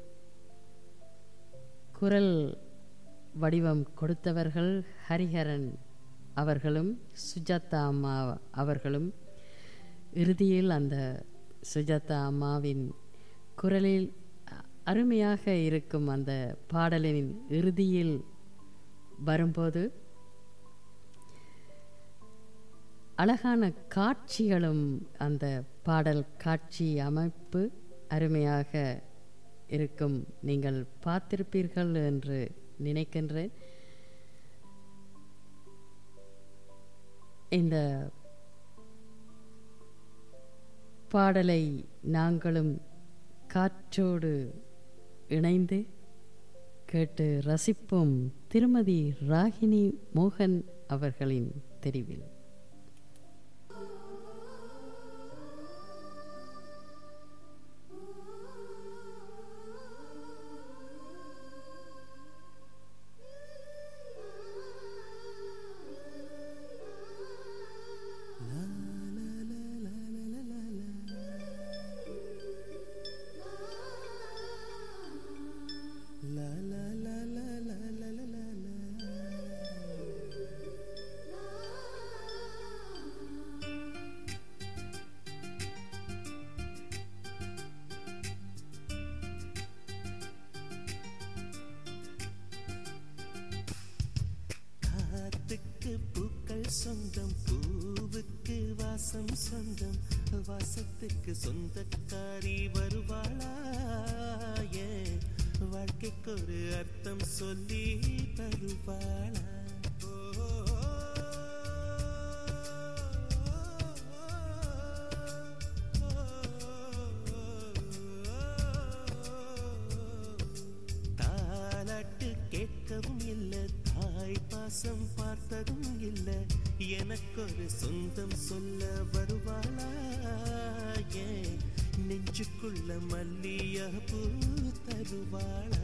Speaker 1: குரல் வடிவம் கொடுத்தவர்கள் ஹரிஹரன் அவர்களும் சுஜாதா அம்மா அவர்களும். இறுதியில் அந்த சுஜாதா அம்மாவின் குரலில் அருமையாக இருக்கும் அந்த பாடலின் இறுதியில் வரும்போது அழகான காட்சிகளும் அந்த பாடல் காட்சி அமைப்பு அருமையாக இருக்கும். நீங்கள் பார்த்திருப்பீர்கள் என்று நினைக்கின்றேன். இந்த பாடலை நாங்களும் காற்றோடு இணைந்து கேட்டு ரசிப்போம். திருமதி ராகினி மோகன் அவர்களின் தெரிவில்.
Speaker 3: பூக்கள் சொந்தம், பூவுக்கு வாசம் சொந்தம், வாசத்துக்கு சொந்தக்காரி வருவாளா? வாழ்க்கைக்கு ஒரு அர்த்தம் சொல்லி தருவாளா? தாலாட்டு கேட்கவும் இல்லை, தாய் பாசம் பார்த்ததும் இல்லை, எனக்கொரு சொந்தம் சொல்ல வருவாளா? நெஞ்சுக்குள்ள மல்லியா பூ தருவாளா?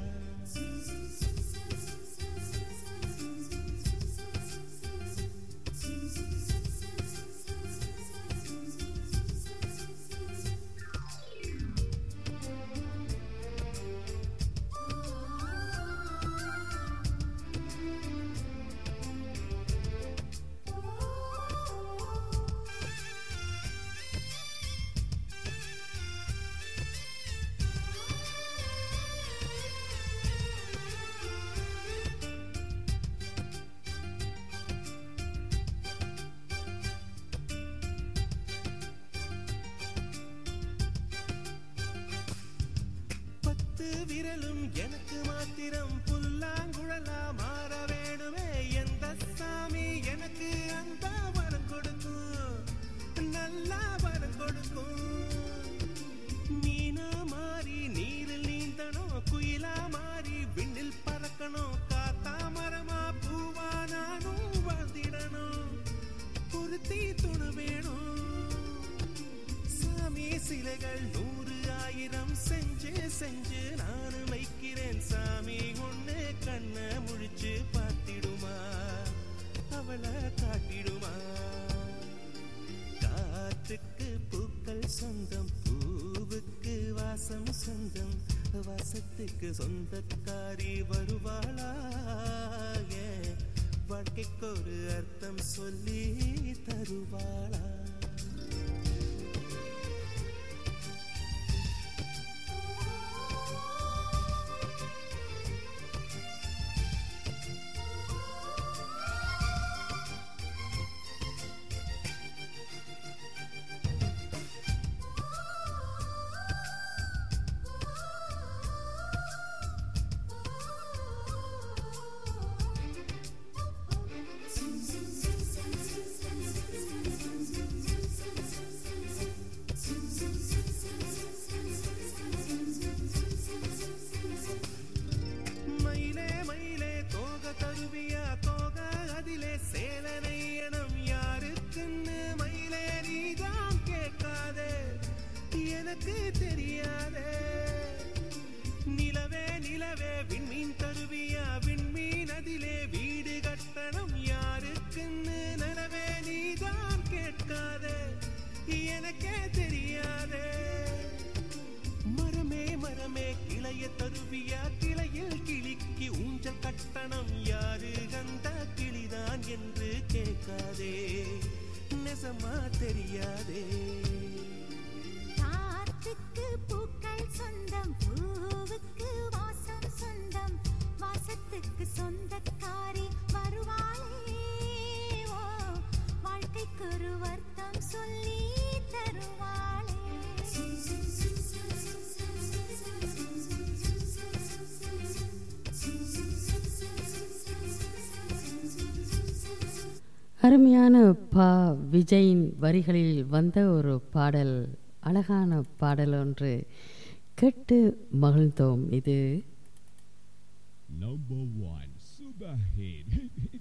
Speaker 3: 10 விரலும் எனக்கு மாத்திரம் புல்லாங்குழலா மாற வேணுமே. எந்த சாமி எனக்கு அந்த வரம் கொடுக்கும், நல்லா வரம் கொடுக்கும். மீனா மாறி நீரில் நீந்தணும், குயிலா மாறி விண்ணில் பறக்கணும். காத்தா மரமா பூவா நானும் வாழ்ந்திடணும், பொருத்தி துணு வேணும். சாமி சிலைகள் 100 1000 செஞ்சு செஞ்சு நானும் வைக்கிறேன். சாமி ஒண்ணு கண்ண முழிச்சு பார்த்திடுமா, அவளை காட்டிடுமா. காற்றுக்கு பூக்கள் சொந்தம், பூவுக்கு வாசம் சொந்தம். வாசத்துக்கு சொந்தக்காரி வருவாளா, வாழ்க்கைக்கு ஒரு அர்த்தம் சொல்லி தருவாளா. எனக்கு தெரியாதே நிலவே நிலவே விண்மீன் தருவியா, விண்மீன் அதிலே வீடு கட்டணம் யாருக்குன்னு நிலவே நீதான் கேட்காதே, எனக்கே தெரியாதே. மரமே மரமே கிளைய தருவியா, கிளையில் கிளிக்கு ஊஞ்சல் கட்டணம் யாரு அந்த கிளிதான் என்று கேட்காதே, நெசமா தெரியாதே.
Speaker 4: காற்றுக்கு பூக்கள் சொந்தம், பூவுக்கு வாசம் சொந்தம். வாசத்துக்கு சொந்தக்காரி வருவாளே, ஓ வாழ்க்கைக்கு ஒரு அர்த்தம் சொல்லி தருவாளே.
Speaker 1: அருமையான பா விஜயின் வரிகளில் வந்த ஒரு பாடல், அழகான பாடல் ஒன்று கேட்டு மகிழ்ந்தோம். இது
Speaker 5: Number 1 super hit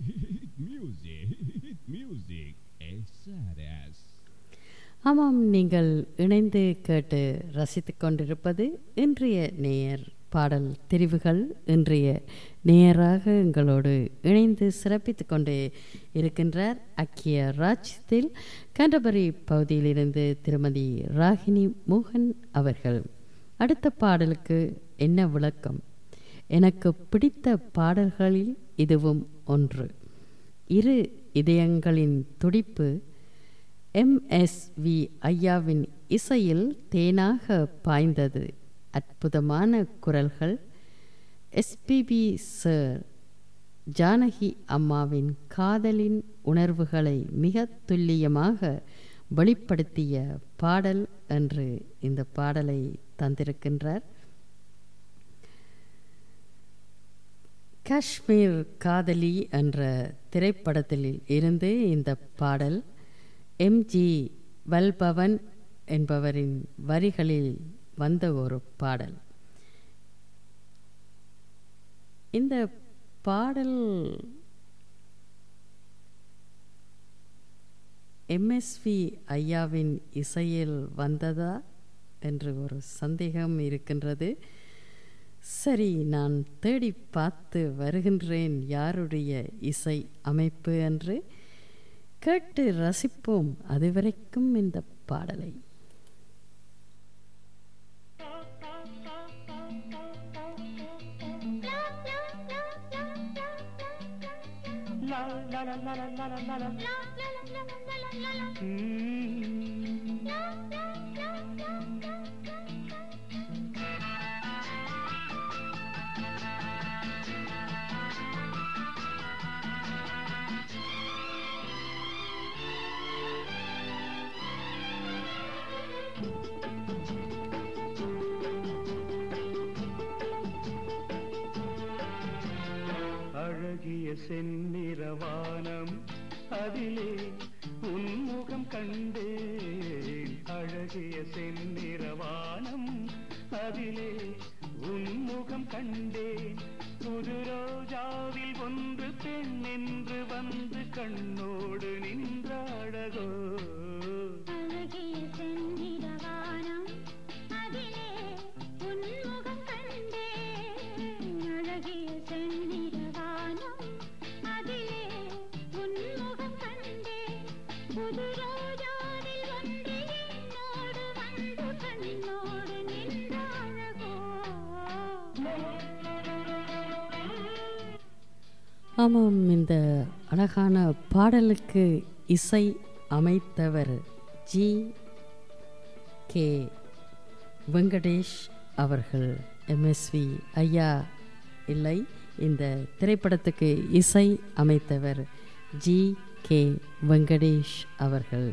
Speaker 5: music SRS.
Speaker 1: ஆமாம், நீங்கள் இணைந்து கேட்டு ரசித்து கொண்டிருப்பது இன்றைய நேயர் பாடல் தெரிவுகள். இன்றைய நேயராக எங்களோடு இணைந்து சிறப்பித்து கொண்டு இருக்கின்றார் ஐக்கிய ராஜ்யத்தில் கேண்டபரி பகுதியிலிருந்து திருமதி ராகினி மோகன் அவர்கள். அடுத்த பாடலுக்கு என்ன விளக்கம்? எனக்கு பிடித்த பாடல்களில் இதுவும் ஒன்று. இரு இதயங்களின் துடிப்பு. MSV ஐயாவின் இசையில் தேனாக பாய்ந்தது. அற்புதமான குரல்கள். SPB சார் ஜானகி அம்மாவின் காதலின் உணர்வுகளை மிக துல்லியமாக வெளிப்படுத்திய பாடல் என்று இந்த பாடலை தந்திருக்கின்றார். காஷ்மீர் காதலி என்ற திரைப்படத்தில் இருந்து இந்த பாடல் MG வல்பவன் என்பவரின் வரிகளில் வந்த ஒரு பாடல். இந்த பாடல் MSV ஐயாவின் இசையில் வந்ததா என்று ஒரு சந்தேகம் இருக்கின்றது. சரி, நான் தேடி பார்த்து வருகின்றேன் யாருடைய இசை அமைப்பு என்று. கேட்டு ரசிப்போம் அதுவரைக்கும் இந்த பாடலை.
Speaker 6: செந்நிறவானம் அதிலே உன்முகம் கண்டேன். அழகிய செந்நிறவானம் அதிலே உன்முகம் கண்டேன். புது ரோஜாவில் ஒன்று பெண் என்று வந்து கண்ணோடு நின்ற அழகோ.
Speaker 4: அழகிய செந்நிறவானம் அதிலே உன்முகம் கண்டேன். அழகிய செந்நிறவானம் அதிலே உன்முகம் கண்டேன். புது ரோஜாவில் ஒன்று என்னோடு வந்து கண்ணோடு நின்ற அழகோ.
Speaker 1: ஆமாம், இந்த அழகான பாடலுக்கு இசை அமைத்தவர் ஜி.கே. வெங்கடேஷ் அவர்கள். எம்எஸ்வி ஐயா இல்லை, இந்த திரைப்படத்துக்கு இசை அமைத்தவர் ஜி.கே. வெங்கடேஷ் அவர்கள்.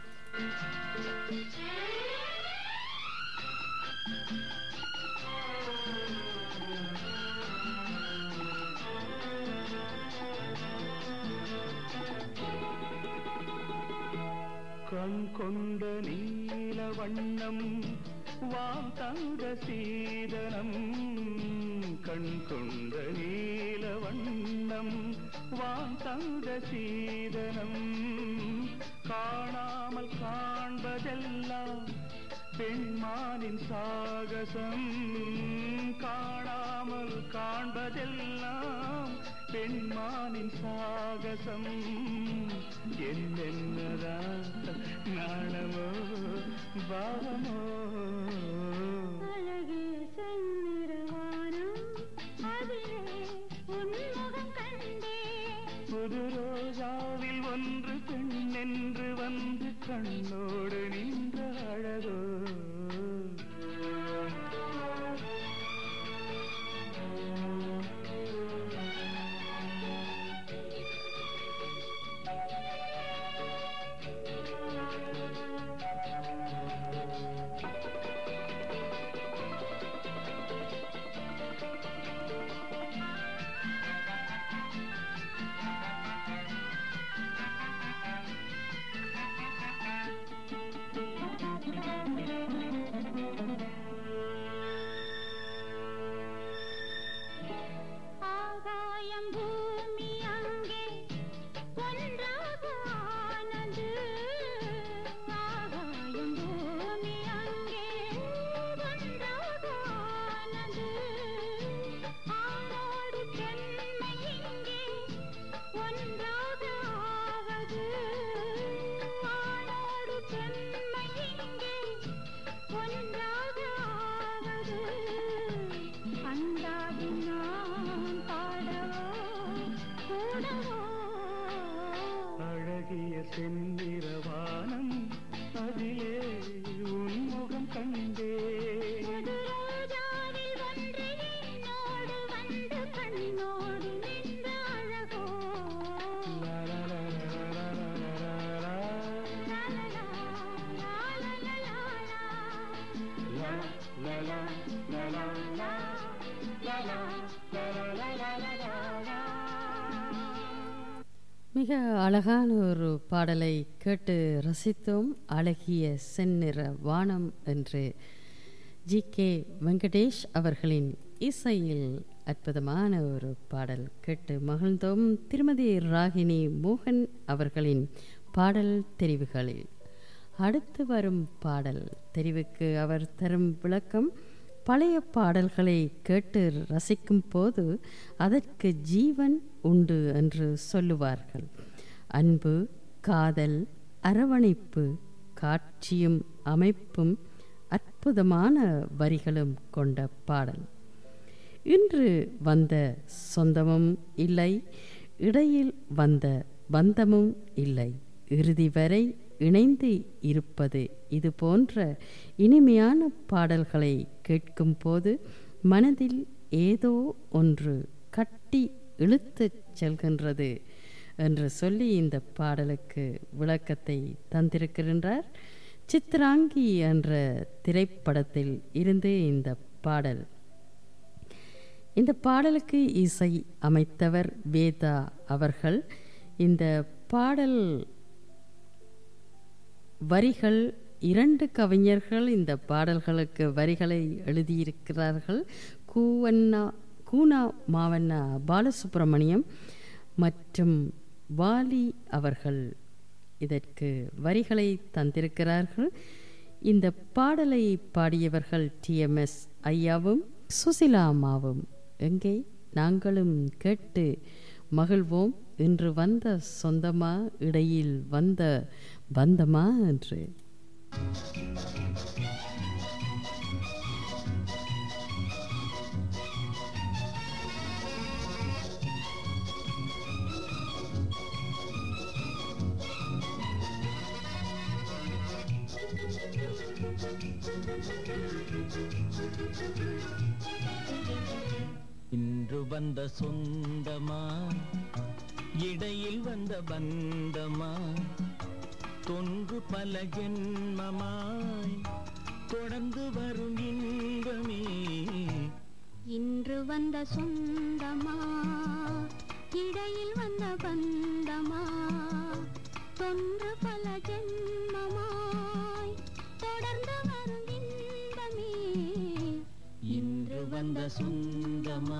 Speaker 6: கண் கொண்ட நீல வண்ணம் வான் தந்த சீதனம். கண் கொண்ட நீல வண்ணம் வான் தந்த சீதனம். காணாமல் காண்பதெல்லாம் பெண்மானின் சாகசம். காணாமல் காண்பதெல்லாம் பெண்மானின் சாகசம். என்னென்னதான் நாணமோ பாவமோ.
Speaker 4: அழகிய செந்நிறவானம் அதிலே உன்முகம் கண்டேன்.
Speaker 6: புது ரோஜாவில் ஒன்று பெண் என்று வந்து கண்ணோடு நின்ற அழகோ.
Speaker 4: ஆகாயம் பூமி அங்கே ஒன்றாக ஆனது. ஆகாயம் பூமி அங்கே ஒன்றாக ஆனது. ஆணோடு பெண்மை இங்கே ஒன்றாக ஆவது. ஆணோடு பெண்மை இங்கே ஒன்றாக ஆவது. அந்தாதி நான் பாடவோ கூடவோ.
Speaker 6: அழகிய செந்நிறவானம் அதிலே உன்முகம் கண்டேன்.
Speaker 4: புது ரோஜாவில் ஒன்று என்னோடு வந்து கண்ணோடு நின்ற அழகோ. லாலலா,
Speaker 1: மிக அழகான ஒரு பாடலை கேட்டு ரசித்தோம். அழகிய செந்நிற வானம் என்று ஜி.கே. வெங்கடேஷ் அவர்களின் இசையில் அற்புதமான ஒரு பாடல் கேட்டு மகிழ்ந்தோம். திருமதி ராகினி மோகன் அவர்களின் பாடல் தெரிவுகளில் அடுத்து வரும் பாடல் தெரிவுக்கு அவர் தரும் விளக்கம்: பழைய பாடல்களை கேட்டு ரசிக்கும் போது அதற்கு ஜீவன் உண்டு என்று சொல்லுவார்கள். அன்பு, காதல், அரவணைப்பு, காட்சியும் அமைப்பும் அற்புதமான வரிகளும் கொண்ட பாடல். இன்று வந்த சொந்தமும் இல்லை, இடையில் வந்த பந்தமும் இல்லை, இறுதி வரை இணைந்து இருப்பது. இது போன்ற இனிமையான பாடல்களை கேட்கும் போது மனதில் ஏதோ ஒன்று கட்டி இழுத்துச் செல்கின்றது என்று சொல்லி இந்த பாடலுக்கு விளக்கத்தை தந்திருக்கின்றார். சித்ராங்கி என்ற திரைப்படத்தில் இருந்து இந்த பாடல். இந்த பாடலுக்கு இசை அமைத்தவர் வேதா அவர்கள். இந்த பாடல் வரிகள் 2 கவிஞர்கள் இந்த பாடல்களுக்கு வரிகளை எழுதியிருக்கிறார்கள். கூனா மாவண்ணா பாலசுப்ரமணியம் மற்றும் வாலி அவர்கள் இதற்கு வரிகளை தந்திருக்கிறார்கள். இந்த பாடலை பாடியவர்கள் TMS ஐயாவும் சுசிலா அம்மாவும். எங்கே நாங்களும் கேட்டு மகிழ்வோம். இன்று வந்த சொந்தமா, இடையில் வந்த பந்தமா என்று.
Speaker 7: இன்று வந்த சொந்தமா, இடையில் வந்த பந்தமா, தொன்று பல ஜென்மமாய் தொடர்ந்து வரும் இன்பமே.
Speaker 4: இன்று வந்த சொந்தமா, இடையில் வந்த பந்தமா, தொன்று பல ஜென்மமாய் தொடர்ந்து வரும் இன்பமே.
Speaker 7: இன்று வந்த சொந்தமா.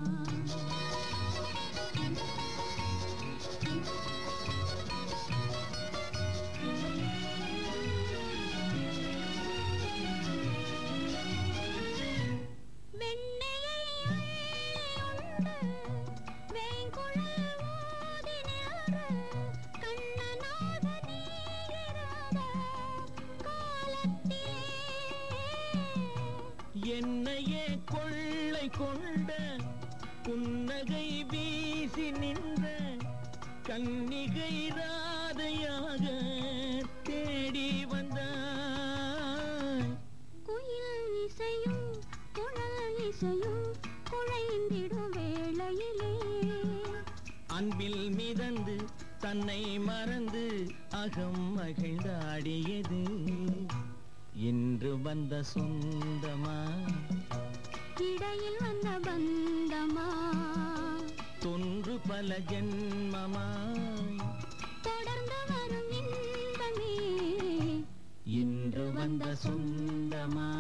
Speaker 7: என்னையே கொள்ளை கொண்ட புன்னகை வீசி நின்ற கன்னிகை ராதையாக தேடி வந்தாய்.
Speaker 4: குயில் இசையும் குழல் இசையும் குழைந்திடும் வேளையிலே
Speaker 7: அன்பில் மிதந்து தன்னை மறந்து அகம் மகிழ்ந்தாடியது. இன்று வந்த சொந்தமா,
Speaker 4: இடையில் வந்த பந்தமா,
Speaker 7: தொன்று பல ஜென்மமாய்
Speaker 4: தொடர்ந்து வரும் இன்பமே.
Speaker 7: இன்று வந்த சொந்தமா.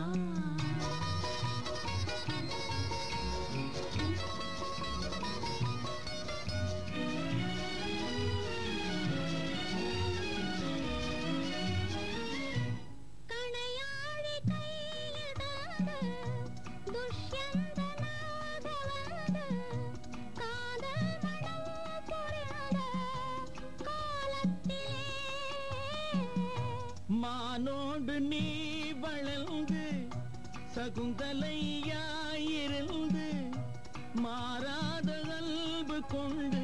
Speaker 7: மானோடு நீ வளர்ந்து சகுந்தலையாயிருந்து மாறாத அன்பு கொண்டு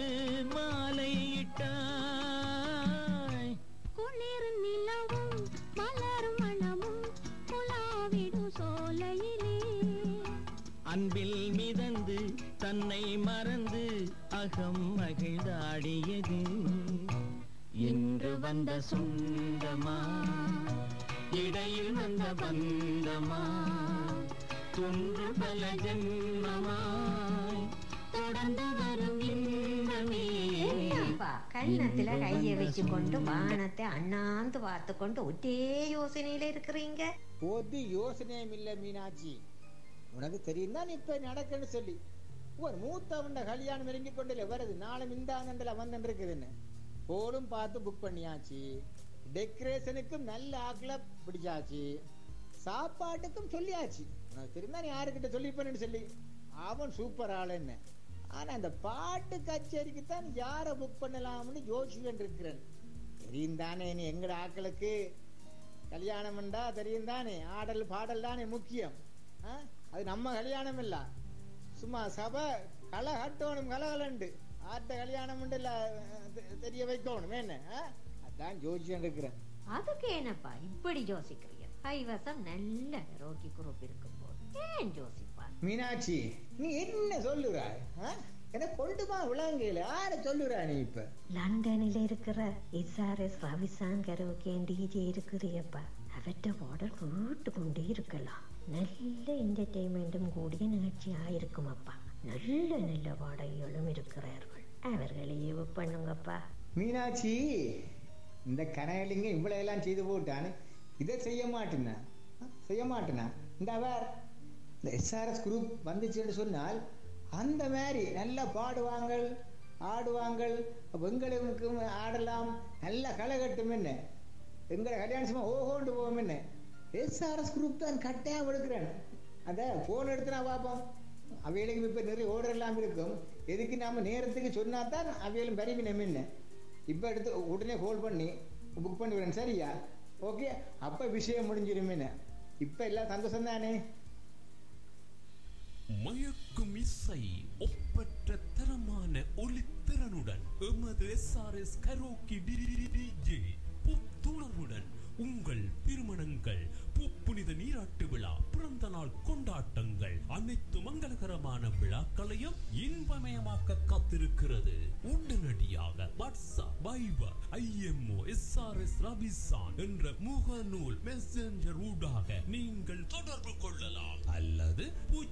Speaker 7: மாலையிட்டாய்.
Speaker 4: குளிர் நிலவும் மலர் மணமும் குலாவிடும் சோலையிலே
Speaker 7: அன்பில் மிதந்து தன்னை மறந்து அகம் மகிழ்ந்தாடியது. இன்று வந்த சொந்தமா, இடையில் வந்த பந்தமா, தொன்று பல ஜென்மமாய் தொடர்ந்து வரும் இன்பமே.
Speaker 8: கன்னத்துல கைய வச்சு கொண்டு வானத்தை அண்ணாந்து பார்த்து கொண்டு ஒரே யோசனையில இருக்கிறீங்க.
Speaker 9: ஒரு யோசனையும் இல்ல மீனாட்சி. உனக்கு தெரியும் தான் இப்ப நடக்குன்னு சொல்லி ஒரு மூத்தவண்ட கல்யாணம் நெருங்கி கொண்டு வருது. நாளும் இந்த ஆனந்தில் வந்து இருக்குதுன்னு போலும் பார்த்து புக் பண்ணியாச்சு. டெக்கரேஷனுக்கும் நல்ல ஆக்களை பிடிச்சாச்சு. சாப்பாட்டுக்கும் சொல்லியாச்சு. உனக்கு தெரியுமா நீ யாருக்கிட்ட சொல்லிப்பேன்னு சொல்லி அவன் சூப்பர் ஆள் என்ன. ஆனா அந்த பாட்டு கச்சேரிக்கு தான் யாரை புக் பண்ணலாம்னு யோசிச்சுட்டு இருக்கிறேன். தெரியும் தானே நீ எங்கட ஆக்களுக்கு கல்யாணம்ண்டா தெரியும் தானே, ஆடல் பாடல் தானே முக்கியம். அது நம்ம கல்யாணம் இல்ல, சும்மா சபை களை கட்டணும், கலகலண்டு ஆட்ட கல்யாணம் தெரிய வைக்கணும் என்ன. அதான் யோசிச்சுட்டு இருக்கிறேன்.
Speaker 8: அதுக்கு என்னப்பா இப்படி யோசிக்கிறீங்க? கைவசம் நல்ல ரோக்கி குரூப் இருக்கும் போது ஏன் யோசிப்பா?
Speaker 9: மீனாட்சி நீ என்ன சொல்லுறாய்? எனக்கு கொண்டுமா விளங்கையில யார சொல்லுறா நீ? இப்ப
Speaker 8: லண்டனில் இருக்கிற SRS ரவிசாங்கர் டிஜே இருக்கிறியப்பா, அவற்றை பாடல் கேட்டு கொண்டே இருக்கலாம். நல்ல என்டர்டெயின்மெண்ட்டும் கூடிய நிகழ்ச்சியாக இருக்கும் அப்பா. நல்ல நல்ல பாடகிகளும் இருக்கிறார்கள், அவர்களையே பண்ணுங்கப்பா.
Speaker 9: மீனாட்சி, இந்த கனகலிங்க இவ்வளோ எல்லாம் செய்து போட்டான்னு இதை செய்ய மாட்டேனா இந்த அவர் இந்த எஸ்ஆர்எஸ் குரூப் வந்துச்சுன்னு சொன்னால் அந்த மாதிரி நல்லா பாடுவாங்கள் ஆடுவாங்கள், எங்களுக்கும் ஆடலாம், நல்லா களை கட்டும். என்ன எங்களை கல்யாணம் ஓஹோண்டு போவோம். என்ன எஸ்ஆர்எஸ் குரூப் தான் கட்டாயம் எடுக்கிறேன். அதை ஃபோன் எடுத்து நான் பார்ப்போம். அவைகளுக்கு இப்போ நிறைய ஓர்டர் எல்லாம் இருக்கும். எதுக்கு நாம் நேரத்துக்கு சொன்னா தான் அவைகளும் பரிவினம். என்ன இப்போ எடுத்து உடனே கால் பண்ணி புக் பண்ணிவிடுறேன். சரியா? ஓகே, அப்போ விஷயம் முடிஞ்சிடும். என்ன இப்போ எல்லாம் சந்தோஷம் தானே?
Speaker 3: மயக்கும் இசை ஒப்பற்ற தரமான ஒளித்திறனுடன் எமது எஸ்ஆர்எஸ் கரோக்கி டிஜே புத்துணர்வுடன் உங்கள் திருமணங்கள், புனித நீராட்டு விழா, பிறந்த நாள் கொண்டாட்டங்கள், அனைத்து மங்களகரமான விழாக்களையும் இன்பமயமாக்க காத்திருக்கிறது. உடனடியாக வாட்ஸ்அப், வைபர், IMO, SRS ரபிசான் என்ற முகநூல் மெசஞ்சர் ஊடாக நீங்கள் தொடர்பு கொள்ளலாம். அல்லது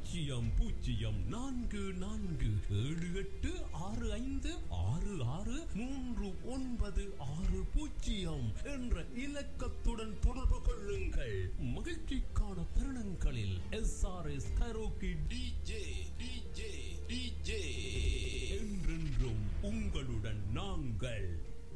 Speaker 3: 0444865663960 என்ற இலக்கத்துடன் தொடர்பு கொள்ளுங்கள். மகிழ்ச்சிக்கான தருணங்களில் எஸ்ஆர்எஸ் கரோக்கி டிஜே என்றென்றும் உங்களுடன் நாங்கள்.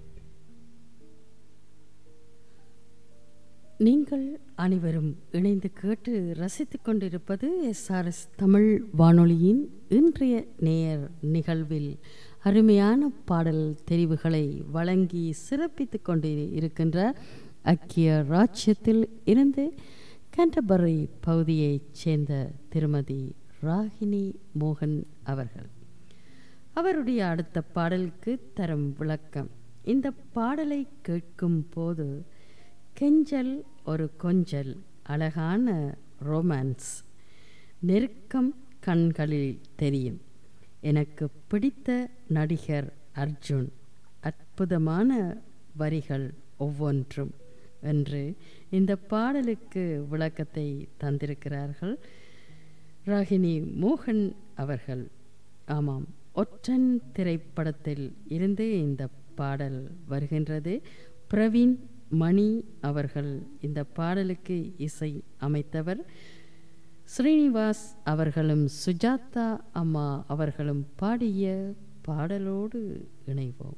Speaker 1: நீங்கள் அனைவரும் இணைந்து கேட்டு ரசித்துக் கொண்டிருப்பது SRS தமிழ் வானொலியின் இன்றைய நேயர் நிகழ்வில் அருமையான பாடல் தெரிவுகளை வழங்கி சிறப்பித்துக் கொண்டு இருக்கின்ற ஐக்கிய ராஜ்யத்தில் இருந்து கேண்டர்பரி பகுதியைச் சேர்ந்த திருமதி ராகினி மோகன் அவர்கள். அவருடைய அடுத்த பாடலுக்கு தரும் விளக்கம். இந்த பாடலை கேட்கும் போது கெஞ்சல் ஒரு கொஞ்சல், அழகான ரொமான்ஸ், நெருக்கம் கண்களில் தெரியும். எனக்கு பிடித்த நடிகர் அர்ஜுன், அற்புதமான வரிகள் ஒவ்வொன்றும் என்று இந்த பாடலுக்கு விளக்கத்தை தந்திருக்கிறார்கள் ராகினி மோகன் அவர்கள். ஆமாம், ஒற்றன் திரைப்படத்தில் இருந்து இந்த பாடல் வருகின்றது. பிரவீன் மணி அவர்கள் இந்த பாடலுக்கு இசை அமைத்தவர். ஸ்ரீனிவாஸ் அவர்களும் சுஜாதா அம்மா அவர்களும் பாடிய பாடலோடு இணைவோம்.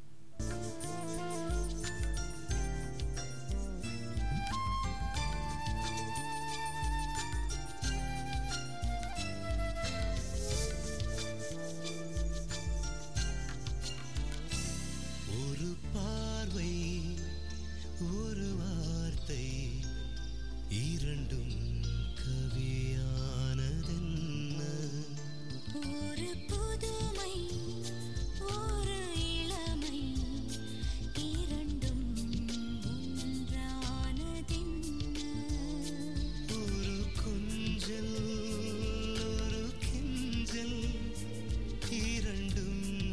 Speaker 3: ஒரு பார்வை, ஒரு வார்த்தை, இரண்டும் கவியானதென்ன?
Speaker 4: ஒரு புதுமை, ஒரு இளமை, இரண்டும் ஒன்றானதென்ன?
Speaker 3: ஒரு கொஞ்சல், ஒரு கெஞ்சல், இரண்டும்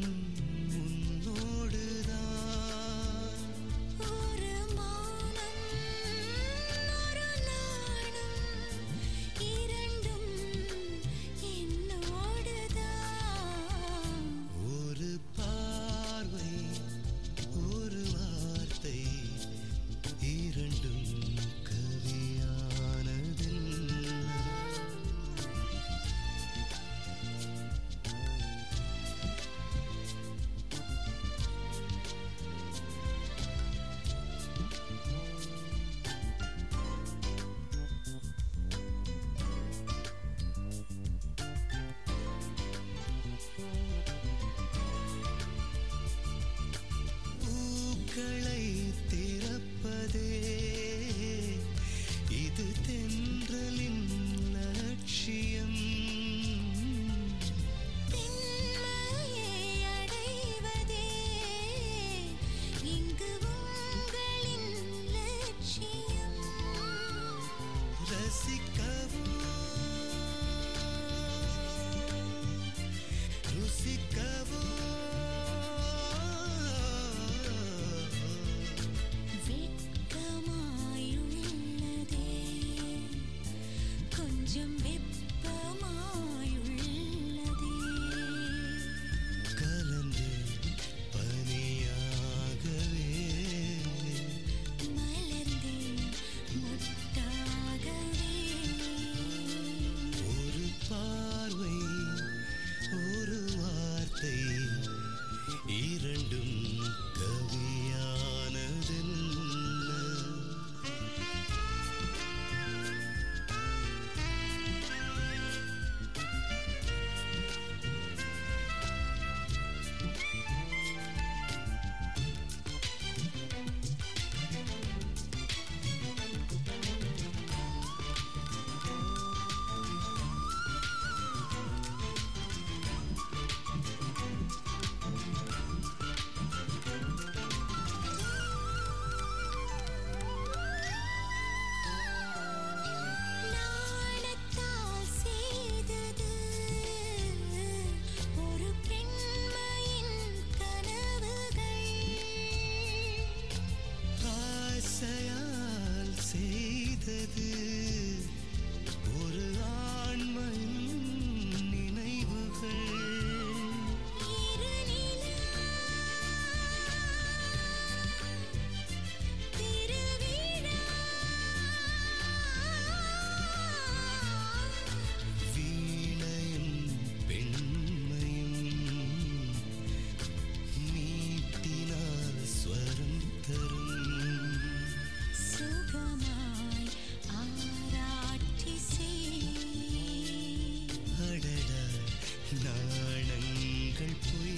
Speaker 3: உன்னோடுதான்.
Speaker 4: ஒரு மௌனம், ஒரு நாணம், இரண்டும் என்னோடுதான்.
Speaker 3: தேடியது ஒரு ஆண்மையின் நினைவுகள். வீணையும் பெண்மையும் மீட்டினால் ஸ்வரம் தரும்.
Speaker 4: சுகமாய் ஆராட்டி
Speaker 3: அடடா நாணங்கள் பொய்.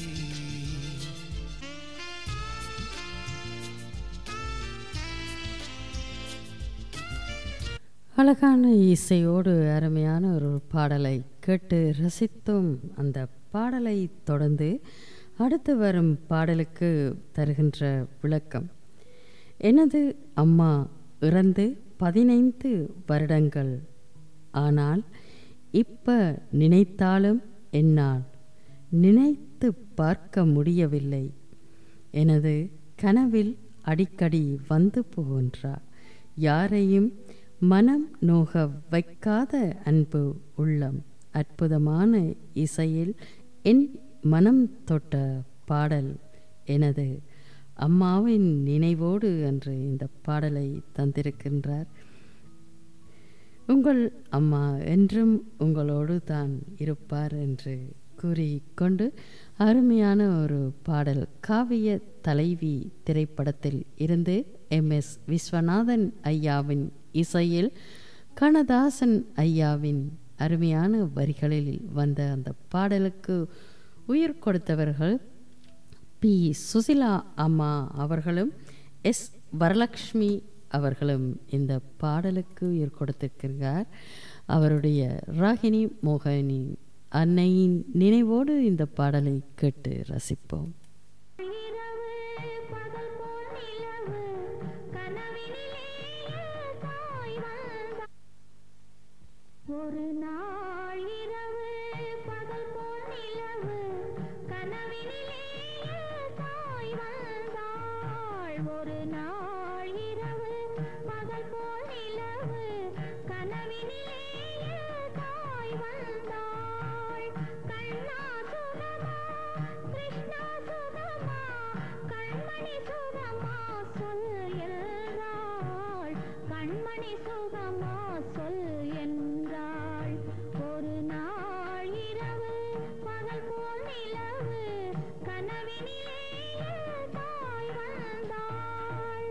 Speaker 1: அழகான இசையோடு அருமையான ஒரு பாடலை கேட்டு ரசித்தோம். அந்த பாடலை தொடர்ந்து அடுத்து வரும் பாடலுக்கு தருகின்ற விளக்கம். எனது அம்மா இறந்து 15 வருடங்கள். ஆனால் இப்ப நினைத்தாலும் என்னால் நினைத்து பார்க்க முடியவில்லை. எனது கனவில் அடிக்கடி வந்து போகின்றார். யாரையும் மனம் நோக வைக்காத அன்பு உள்ளம். அற்புதமான இசையில் என் மனம் தொட்ட பாடல் எனது அம்மாவின் நினைவோடு என்று இந்த பாடலை தந்திருக்கின்றார். உங்கள் அம்மா என்றும் உங்களோடு தான் இருப்பார் என்று கூறிக்கொண்டு அருமையான ஒரு பாடல் காவிய தலைவி திரைப்படத்தில் இருந்து MS விஸ்வநாதன் ஐயாவின் இசையில் கண்ணதாசன் ஐயாவின் அருமையான வரிகளில் வந்த அந்த பாடலுக்கு உயிர் கொடுத்தவர்கள் P. சுசிலா அம்மா அவர்களும் S. வரலக்ஷ்மி அவர்களும் இந்த பாடலுக்கு உயிர் கொடுத்திருக்கிறார். அவருடைய ராகினி மோகினி அன்னையின் நினைவோடு இந்த பாடலை கேட்டு ரசிப்போம்.
Speaker 4: ஒரு நாள் இரவு பகல் போல் நிலவு கனவினிலே தாய் வந்தாள். ஒரு நாள் இரவு பகல் போல் நிலவு கனவினிலே தாய் வந்தாள். கண்ணா சுகமா கிருஷ்ணா சுகமா கண்மணி சுகமா சொல் என்றாள். கண்மணி சுகமா சொல் என்றாள். ஒரு நாள் இரவு பகல் போல் நிலவு கனவினிலே தாய் வந்தாள்.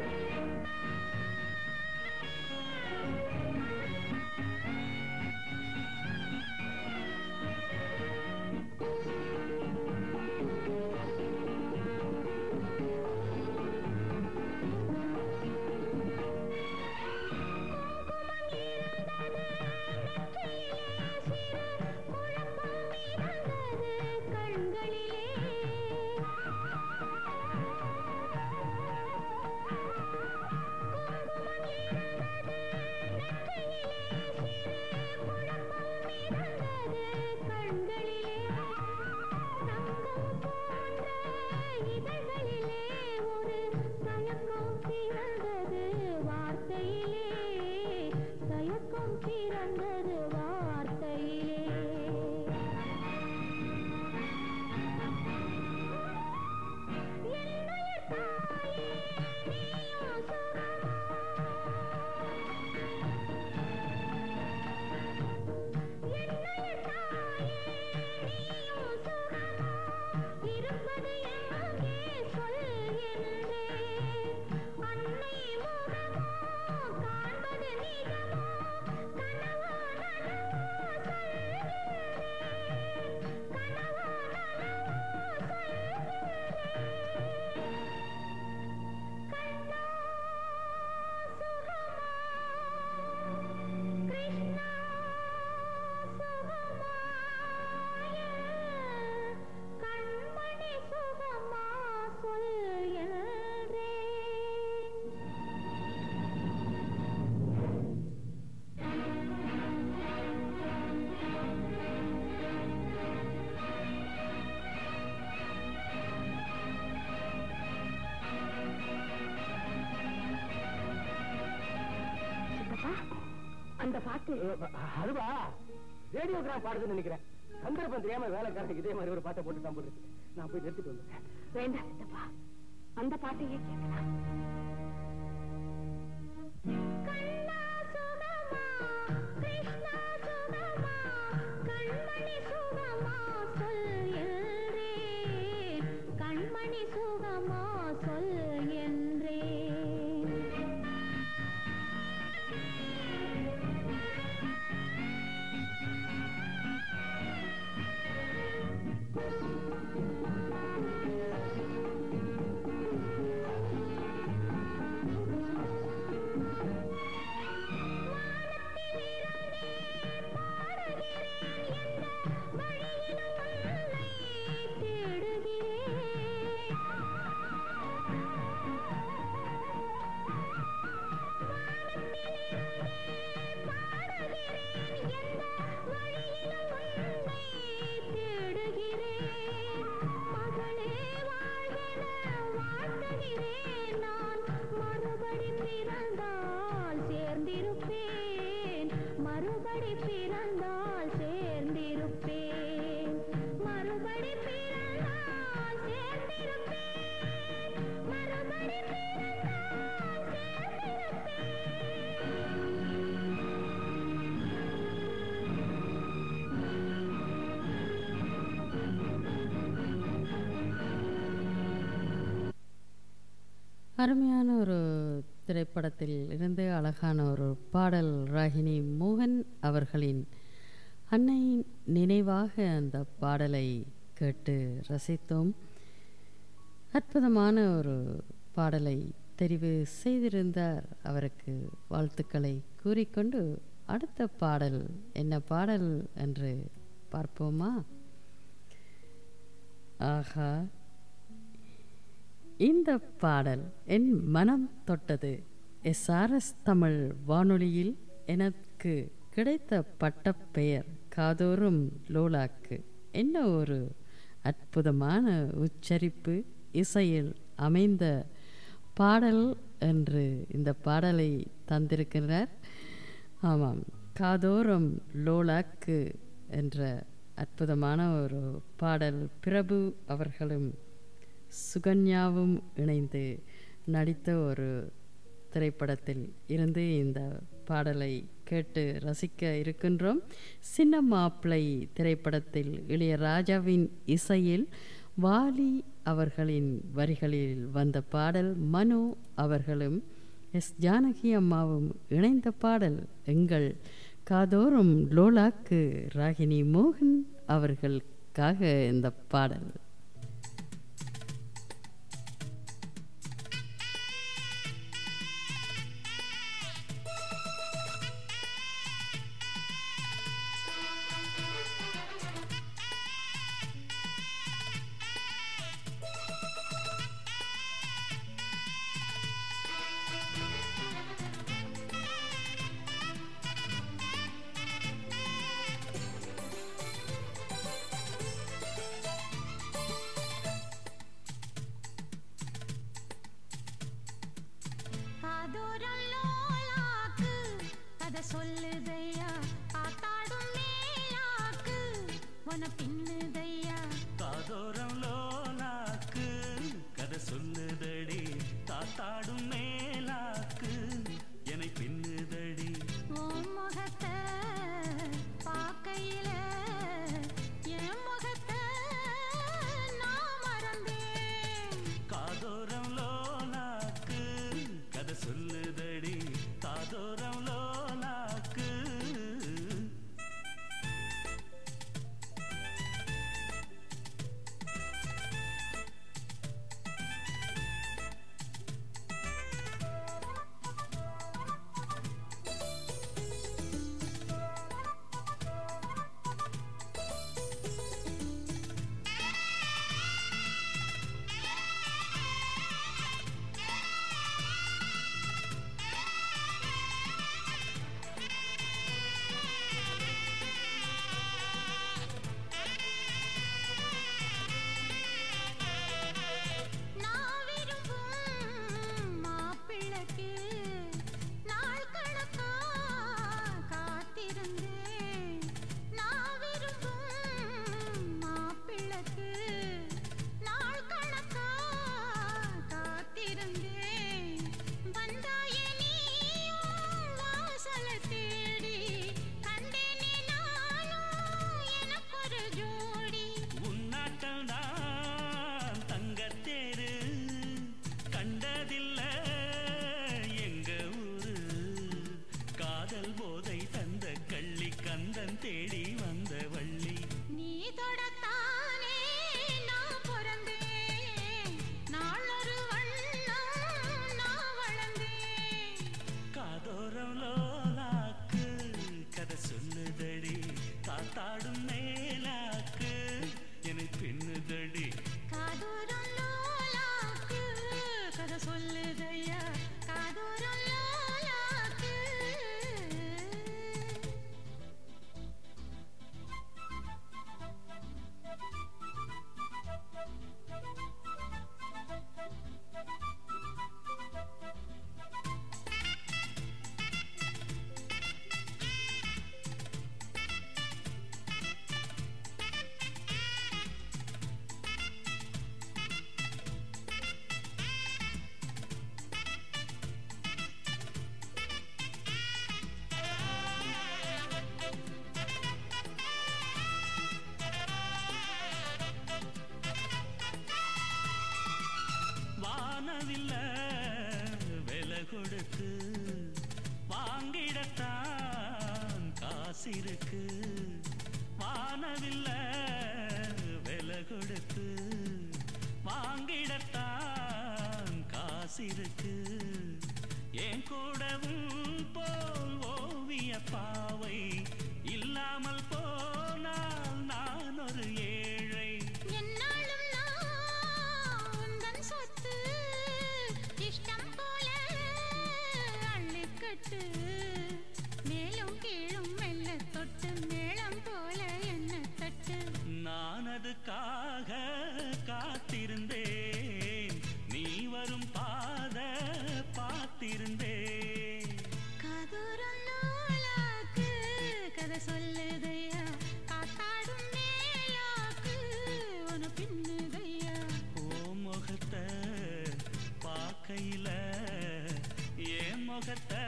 Speaker 4: இருப்பது எங்கே சொல் என்றே அன்னை
Speaker 10: அந்த பாட்டு அதுவா ரேடியோகிராம் பாடுதுன்னு நினைக்கிறேன். சந்தர்ப்பம் தெரியாம வேலைக்காரங்க இதே மாதிரி ஒரு பாட்டை போட்டு தான் போட்டு நான் போய் நிறுத்திட்டு வந்துட்டேன்.
Speaker 11: வேண்டாம் சித்தப்பா, அந்த பாட்டையே கேட்கலாம்.
Speaker 4: கண்ணா சுகமா கிருஷ்ணா சுகமா கண்மணி சுகமா சொல் என்றேன், கண்மணி சுகமா சொல் என்றேன்.
Speaker 1: அருமையான ஒரு திரைப்படத்தில் இருந்து அழகான ஒரு பாடல் ராகினி மோகன் அவர்களின் அன்னையின் நினைவாக அந்த பாடலை கேட்டு ரசித்தோம். அற்புதமான ஒரு பாடலை தெரிவு செய்திருந்தார். அவருக்கு வாழ்த்துக்களை கூறிக்கொண்டு அடுத்த பாடல் என்ன பாடல் என்று பார்ப்போமா? ஆஹா, இந்த பாடல் என் மனம் தொட்டது. SRS தமிழ் வானொலியில் எனக்கு கிடைத்த பட்டப்பெயர் காதோறும் லோலாக்கு. என்ன ஒரு அற்புதமான உச்சரிப்பு, இசையில் அமைந்த பாடல் என்று இந்த பாடலை தந்திருக்கிறார். ஆமாம், காதோறும் லோலாக்கு என்ற அற்புதமான ஒரு பாடல். பிரபு அவர்களும் சுகன்யாவும் இணைந்து நடித்த ஒரு திரைப்படத்தில் இருந்து இந்த பாடலை கேட்டு ரசிக்க இருக்கின்றோம். சின்ன மாப்பிள்ளை திரைப்படத்தில் இளையராஜாவின் இசையில் வாலி அவர்களின் வரிகளில் வந்த பாடல். மனு அவர்களும் ஜானகி அம்மாவும் இணைந்த பாடல். எங்கள் காதோறும் லோலாக்கு ராகினி மோகன் அவர்களுக்காக இந்த பாடல்.
Speaker 4: சொல்லுதையா ஆத்தாடும் மேலாக்கு உன பின்னுதையா
Speaker 3: காதோரம் லோலாக்கு கதை சொல்லுதடி தாத்தாடும் மேலாக்கு என்னை பின்னுதடி
Speaker 4: உன் முகத்தை பார்க்கையில என் முகத்தை நான் மறந்தேன்.
Speaker 3: காதோரம் லோலாக்கு கதை சொல்லுதடி காதோரம் லோலாக்கு. காசிருக்கு வானவில்ல விலை கொடுத்து வாங்கிடத்தான் காசிருக்கு என் கூடவும் போல் ஓவிய பாவை இல்லாமல் போனால் நான் ஒரு ஏழை.
Speaker 4: என்னாலும் நான் உந்தன் சொத்து இஷ்டம் போல அள்ளிக்கட்டு மேலும் கீழும் மெல்ல தொட்டு மேளம் போல என்ன தட்டு.
Speaker 3: நான் அதுக்காக காத்திருந்தேன் நீ வரும் பாத பார்த்திருந்தேன்.
Speaker 4: காதோரம் நூலாக்கு கதை சொல்லுதையா காத்தாடும் மேலாக்கு உன பின்னுதையா.
Speaker 3: ஓ முகத்தை பார்க்கையில என் முகத்தை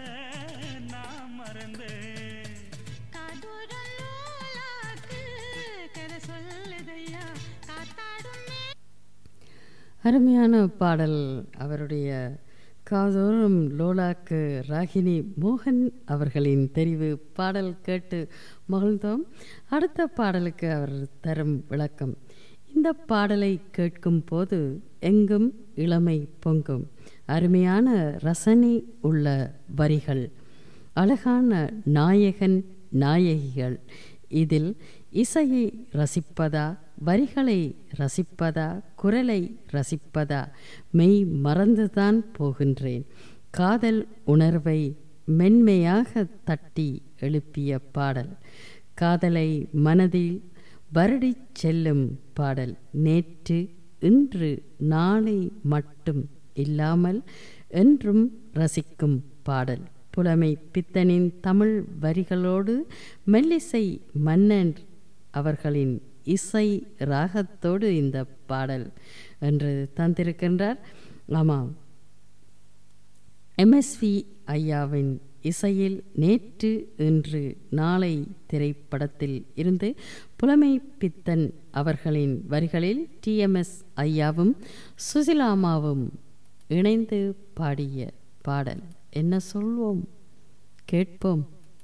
Speaker 3: நான் மறந்தேன்.
Speaker 4: காதோரம் நூலாக்கு கதை சொல்லுதையா காத்தாடும்
Speaker 1: அருமையான பாடல். அவருடைய காதோறும் லோலாக்கு ராகினி மோகன் அவர்களின் தெரிவு. பாடல் கேட்டு மகிழ்ந்தோம். அடுத்த பாடலுக்கு அவர் தரும் விளக்கம். இந்த பாடலை கேட்கும் போது எங்கும் இளமை பொங்கும். அருமையான ரசனை உள்ள வரிகள், அழகான நாயகன் நாயகிகள். இதில் இசையை ரசிப்பதா, வரிகளை ரசிப்பதா, குரலை ரசிப்பதா, மெய் மறந்துதான் போகின்றேன். காதல் உணர்வை மென்மையாக தட்டி எழுப்பிய பாடல். காதலை மனதில் வருடிச் செல்லும் பாடல். நேற்று இன்று நாளை மட்டும் இல்லாமல் என்றும் ரசிக்கும் பாடல். புலமை பித்தனின் தமிழ் வரிகளோடு மெல்லிசை மன்னன் அவர்களின் இசை ராகத்தோடு இந்த பாடல் என்று தந்திருக்கின்றார். ஆமாம், எம்எஸ்வி ஐயாவின் இசையில் நேற்று இன்று நாளை திரைப்படத்தில் இருந்து புலமை பித்தன் அவர்களின் வரிகளில் டிஎம்எஸ் ஐயாவும் சுசிலாமாவும் இணைந்து பாடிய பாடல். என்ன சொல்வோம், கேட்போம்.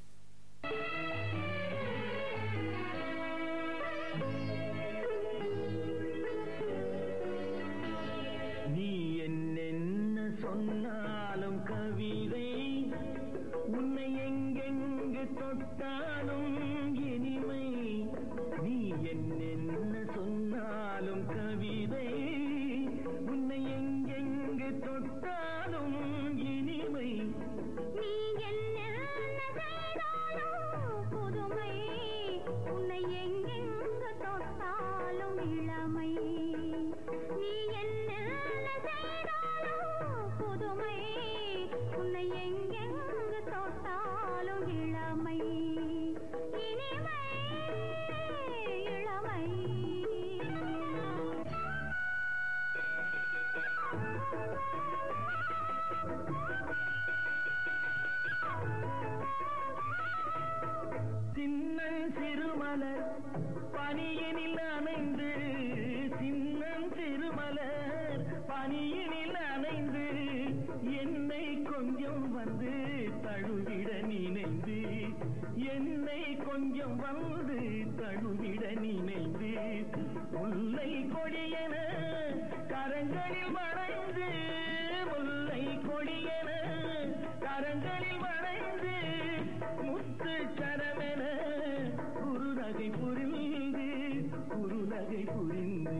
Speaker 7: நீ என்ன சொன்னாலும் கவிதை, உன்னை எங்கெங்கு தொட்டாலும் இனிமை. நீ என்ன சொன்னாலும் கவிதை, உன்னை எங்கெங்கு தொட்டாலும் இனிமை.
Speaker 4: நீ என்ன செய்தாலும் புதுமை, உன்னை எங்கெங்கு தொட்டாலும் இளமை. நீ என்ன செய்தாலும் புதுமை, உன்னை எங்கெங்கு தொட்டாலும் இளமை. இனிமை இளமை.
Speaker 7: சின்னன் சிறுமலர் பனியினில் அணைந்து, சின்னன் சிறுமலர் பனியினில் அணைந்து, என்னை கொஞ்சம் வந்து தழுவிட நினைந்து, என்னை கொஞ்சம் வந்து தழுவிட நினைந்து, முல்லை கொடியென கரங்களில் மறைந்து, முல்லை கொடியென கரங்களில் மறைந்து, முத்து சரமென குறுநகை புரிந்து, குறுநகை புரிந்து.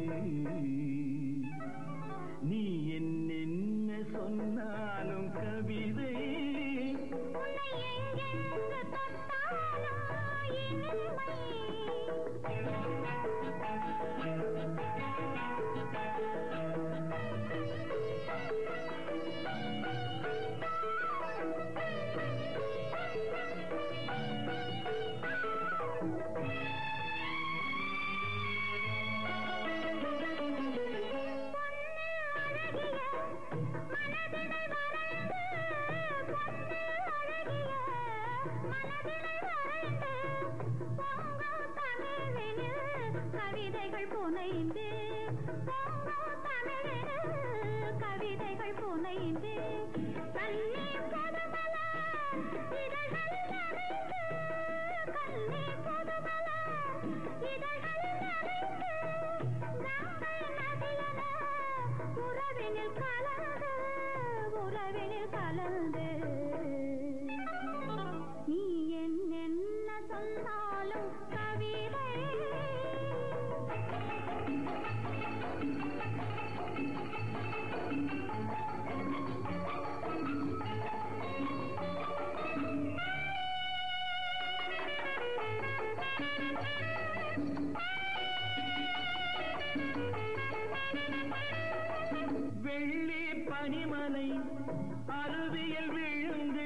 Speaker 7: நீ என்ன சொன்னாலும் கவிதை,
Speaker 4: உன்னை எங்கெங்கு தொட்டாலும் இனிமை. கவிதைகள் புனைந்து, கவிதைகள் புனைந்து, கண்ணீர் கதமல இதழ்கள் நனைந்து,
Speaker 7: வெள்ளி பனிமலை அருவியில் விழுந்து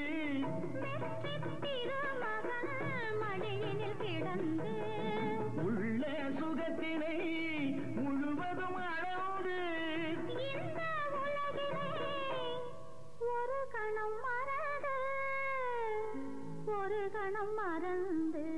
Speaker 7: மடியினில் கிடந்து உள்ள சுகத்தினை முழுவதும் அளந்து இந்த உலகினை ஒரு கணம் மறந்து ஒரு கணம் மறந்து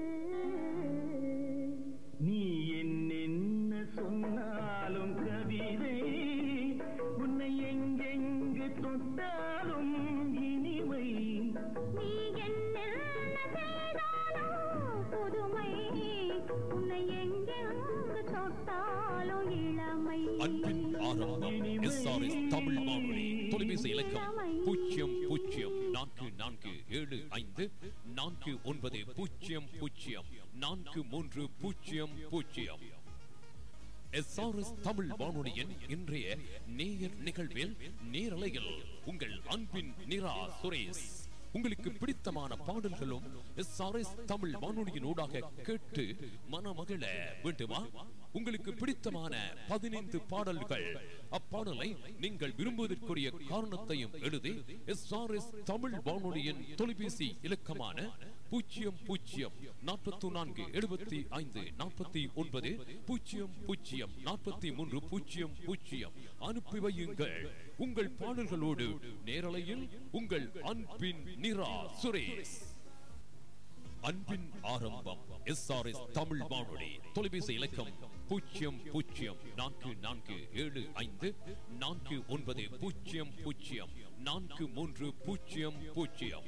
Speaker 7: நீ என்ன சொன்னாலும் கவிதை உன்னை எங்கெங்கு தொட்டாலும் இனிமை நீ என்ன செய்தாலும் புதுமை உன்னை எங்கெங்கு தொட்டாலும் இளமை
Speaker 12: அன்பின் ஆரம்பம் SRS தமிழ் வானொலி தொலைபேசி இலக்கம் 00444549004300. SRS தமிழ் வானொலியின் இன்றைய நேயர் நிகழ்வில் நேரலையில் உங்கள் அன்பின் நிரா சுரேஷ். உங்களுக்கு பிடித்தமான பாடல்களும் SRS தமிழ் வானொலியின் ஊடாக கேட்டு மனமகிழ வேண்டுமா? உங்களுக்கு பிடித்தமான 15 பாடல்கள், அப்பாடலை நீங்கள் விரும்புவதற்குரிய காரணத்தையும் எழுதி SRS தமிழ் வானொலியின் தொலைபேசி இலக்கமான 00444949004300 அனுப்பி வையுங்கள். உங்கள் பாடல்களோடு நேரலையில் உங்கள் அன்பின் நிரா சுரேஷ். அன்பின் ஆரம்பம் SRS தமிழ் வானொலி தொலைபேசி இலக்கம் 004449004300.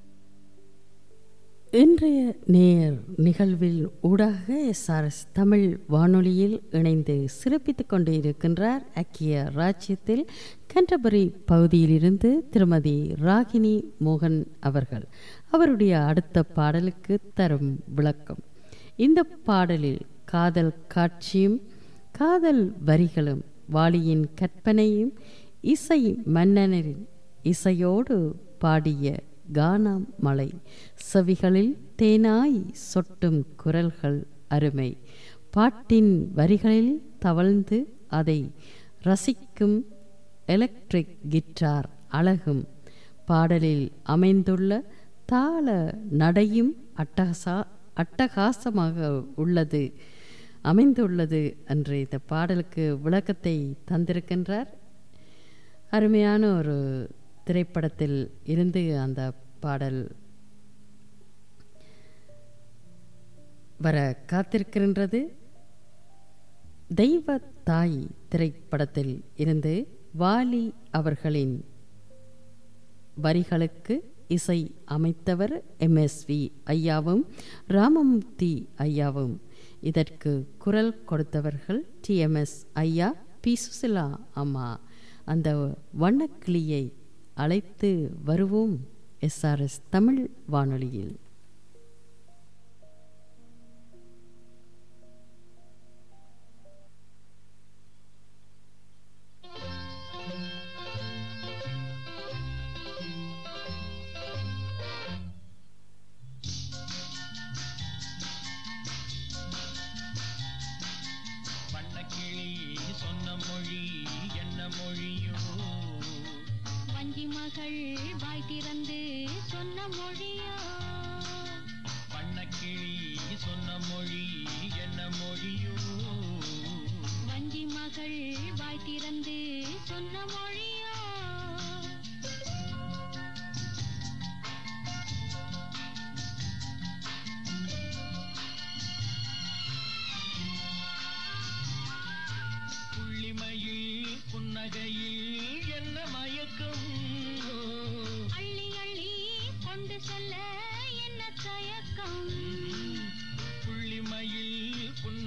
Speaker 1: இன்றைய நேயர் நிகழ்வில் ஊடாக SRS தமிழ் வானொலியில் இணைந்து சிறப்பித்துக் கொண்டு இருக்கின்றார் ஐக்கிய ராஜ்யத்தில் கேன்டர்பரி பகுதியிலிருந்து திருமதி ராகினி மோகன் அவர்கள். அவருடைய அடுத்த பாடலுக்கு தரும் விளக்கம். இந்த பாடலில் காதல் காட்சியும் காதல் வரிகளும் வாலியின் கற்பனையும் இசை மன்னனின் இசையோடு பாடிய கானம் மலை, செவிகளில் தேனாய் சொட்டும் குரல்கள் அருமை, பாட்டின் வரிகளில் தவழ்ந்து அதை ரசிக்கும் எலக்ட்ரிக் கிட்டார் அழகும், பாடலில் அமைந்துள்ள தாள நடையும் அட்டகாசமாக அமைந்துள்ளது என்று இந்த பாடலுக்கு விளக்கத்தை தந்திருக்கின்றார். அருமையான ஒரு திரைப்படத்தில் இருந்து அந்த பாடல் வர காத்திருக்கின்றது. தெய்வ தாய் திரைப்படத்தில் இருந்து வாலி அவர்களின் வரிகளுக்கு இசை அமைத்தவர் MSV ஐயாவும் ராமமூர்த்தி ஐயாவும். இதற்கு குரல் கொடுத்தவர்கள் TMS ஐயா, பி சுசிலா அம்மா. அந்த வண்ணக்கிளியை அழைத்து வருவோம் SRS தமிழ் வானொலியில்.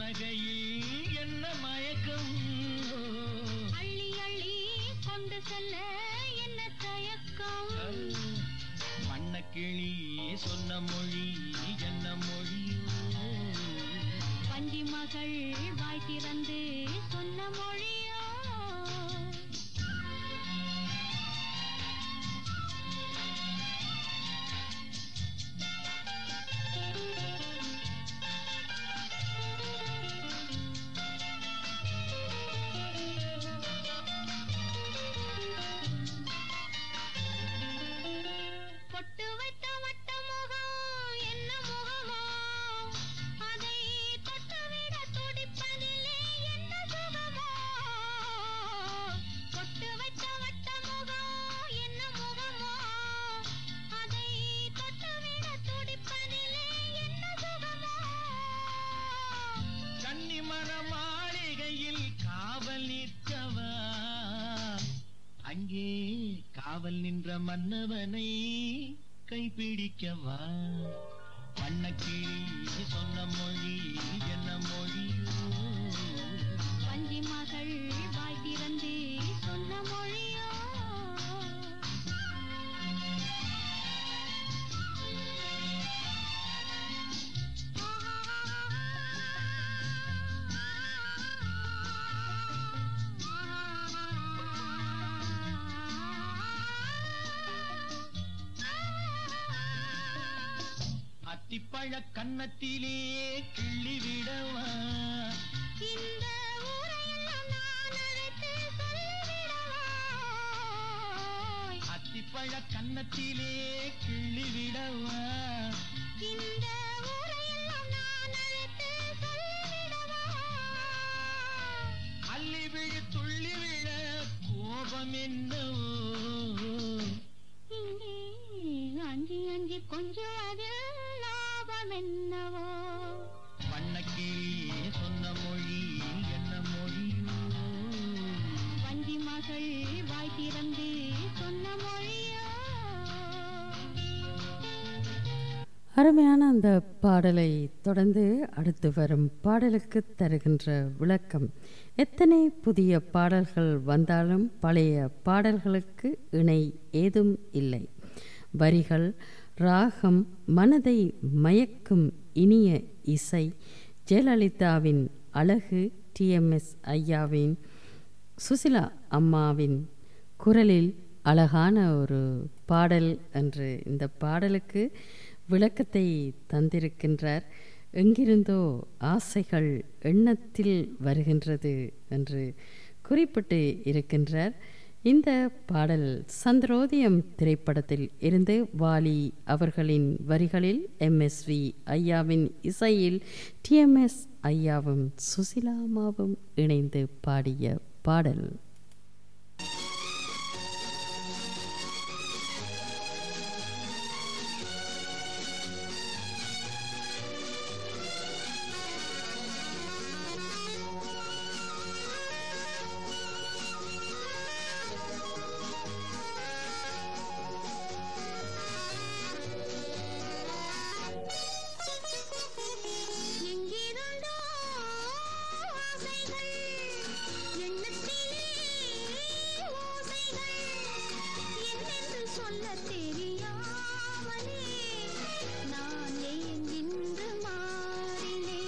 Speaker 2: புன்னகையில் என்ன மயக்கம்
Speaker 4: அள்ளி அள்ளி கொண்டு செல்ல என்ன தயக்கம்
Speaker 2: வண்ணக்கிளி சொன்ன மொழி என்ன மொழியோ
Speaker 4: வஞ்சி மகள் வாய் திறந்து சொன்ன மொழியோ பொட்டு வைத்த வட்ட முகம் என்ன முகமோ அதை தொட்டுவிட துடிப்பதிலே என்ன சுகமோ பொட்டு வைத்த வட்ட முகம் என்ன முகமோ அதை தொட்டுவிட துடிப்பதிலே என்ன சுகமோ
Speaker 2: கன்னிமர மாளிகையில் காவல் நிற்கவா அங்கே காவல் நின்ற மன்னவனை கைப்பிடிக்கவா வண்ணக்கிளி சொன்ன மொழி என்ன மொழியோ
Speaker 4: வஞ்சி மகள் வாய் திறந்து சொன்ன மொழியோ
Speaker 2: அத்திப்பழ கன்னத்திலே கிள்ளி விடவா
Speaker 4: இந்த ஊரையெல்லாம் நான் அழைத்து சொல்லிவிடவா
Speaker 2: அத்திப்பழ கன்னத்திலே கிள்ளி விடவா
Speaker 4: இந்த ஊரையெல்லாம் நான் அழைத்து சொல்லிவிடவா
Speaker 2: அள்ளி விழு துள்ளி விழ கோபம் என்னவோ
Speaker 4: இங்கே அஞ்சி அஞ்சி கொஞ்சம் அதில் லாபம் என்னவோ
Speaker 2: வண்ணக்கிளி சொன்ன மொழி என்ன மொழியோ
Speaker 4: வஞ்சி மகள் வாய் திறந்து சொன்ன மொழியோ
Speaker 1: அருமையான அந்த பாடலை தொடர்ந்து அடுத்து வரும் பாடலுக்கு தருகின்ற விளக்கம். எத்தனை புதிய பாடல்கள் வந்தாலும் பழைய பாடல்களுக்கு இணை ஏதும் இல்லை. வரிகள், ராகம், மனதை மயக்கும் இனிய இசை, ஜெயலலிதாவின் அழகு, டிஎம்எஸ் ஐயாவின், சுசிலா அம்மாவின் குரலில் அழகான ஒரு பாடல் என்று இந்த பாடலுக்கு விளக்கத்தை தந்திருக்கின்றார். எங்கிருந்தோ ஆசைகள் எண்ணத்தில் வருகின்றது என்று குறிப்பிட்டு இருக்கின்றார். இந்த பாடல் சந்திரோதயம் திரைப்படத்தில் இருந்து வாலி அவர்களின் வரிகளில் எம்எஸ்வி ஐயாவின் இசையில் டிஎம்எஸ் ஐயாவும் சுசிலாமாவும் இணைந்து பாடிய பாடல்.
Speaker 4: எங்கிருந்தோ ஆசைகள் எண்ணத்திலே ஓசைகள் என்னென்று சொல்லத் தெரியாமலே நான் ஏங்கின்று மாறினேன்.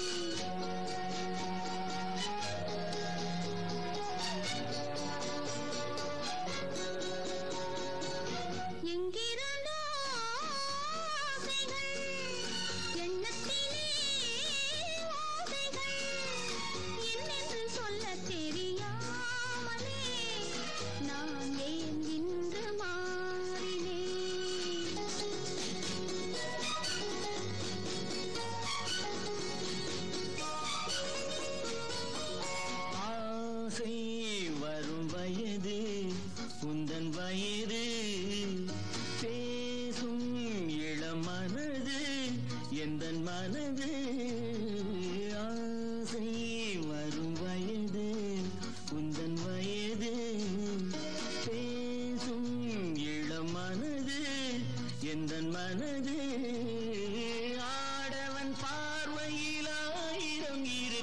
Speaker 4: எங்கிருந்தோ ஆசைகள் எண்ணத்திலே ஓசைகள் என்னென்று சொல்லத் தெரியாமலே நான் ஏங்கின்று மாறினேன்.
Speaker 2: ஆசை வரும் வயது உந்தன் வயது பேசும் இளம் மனது எந்தன் மனது ஆசை வரும் வயது உந்தன் வயது பேசும் இளம் மனது எந்தன் மனது ஆடவன் பார்வையில் ஆயிரம் இரு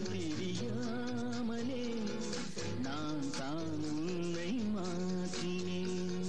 Speaker 7: தெரியாமலே நான் தான் உன்னை மாற்றினேன்.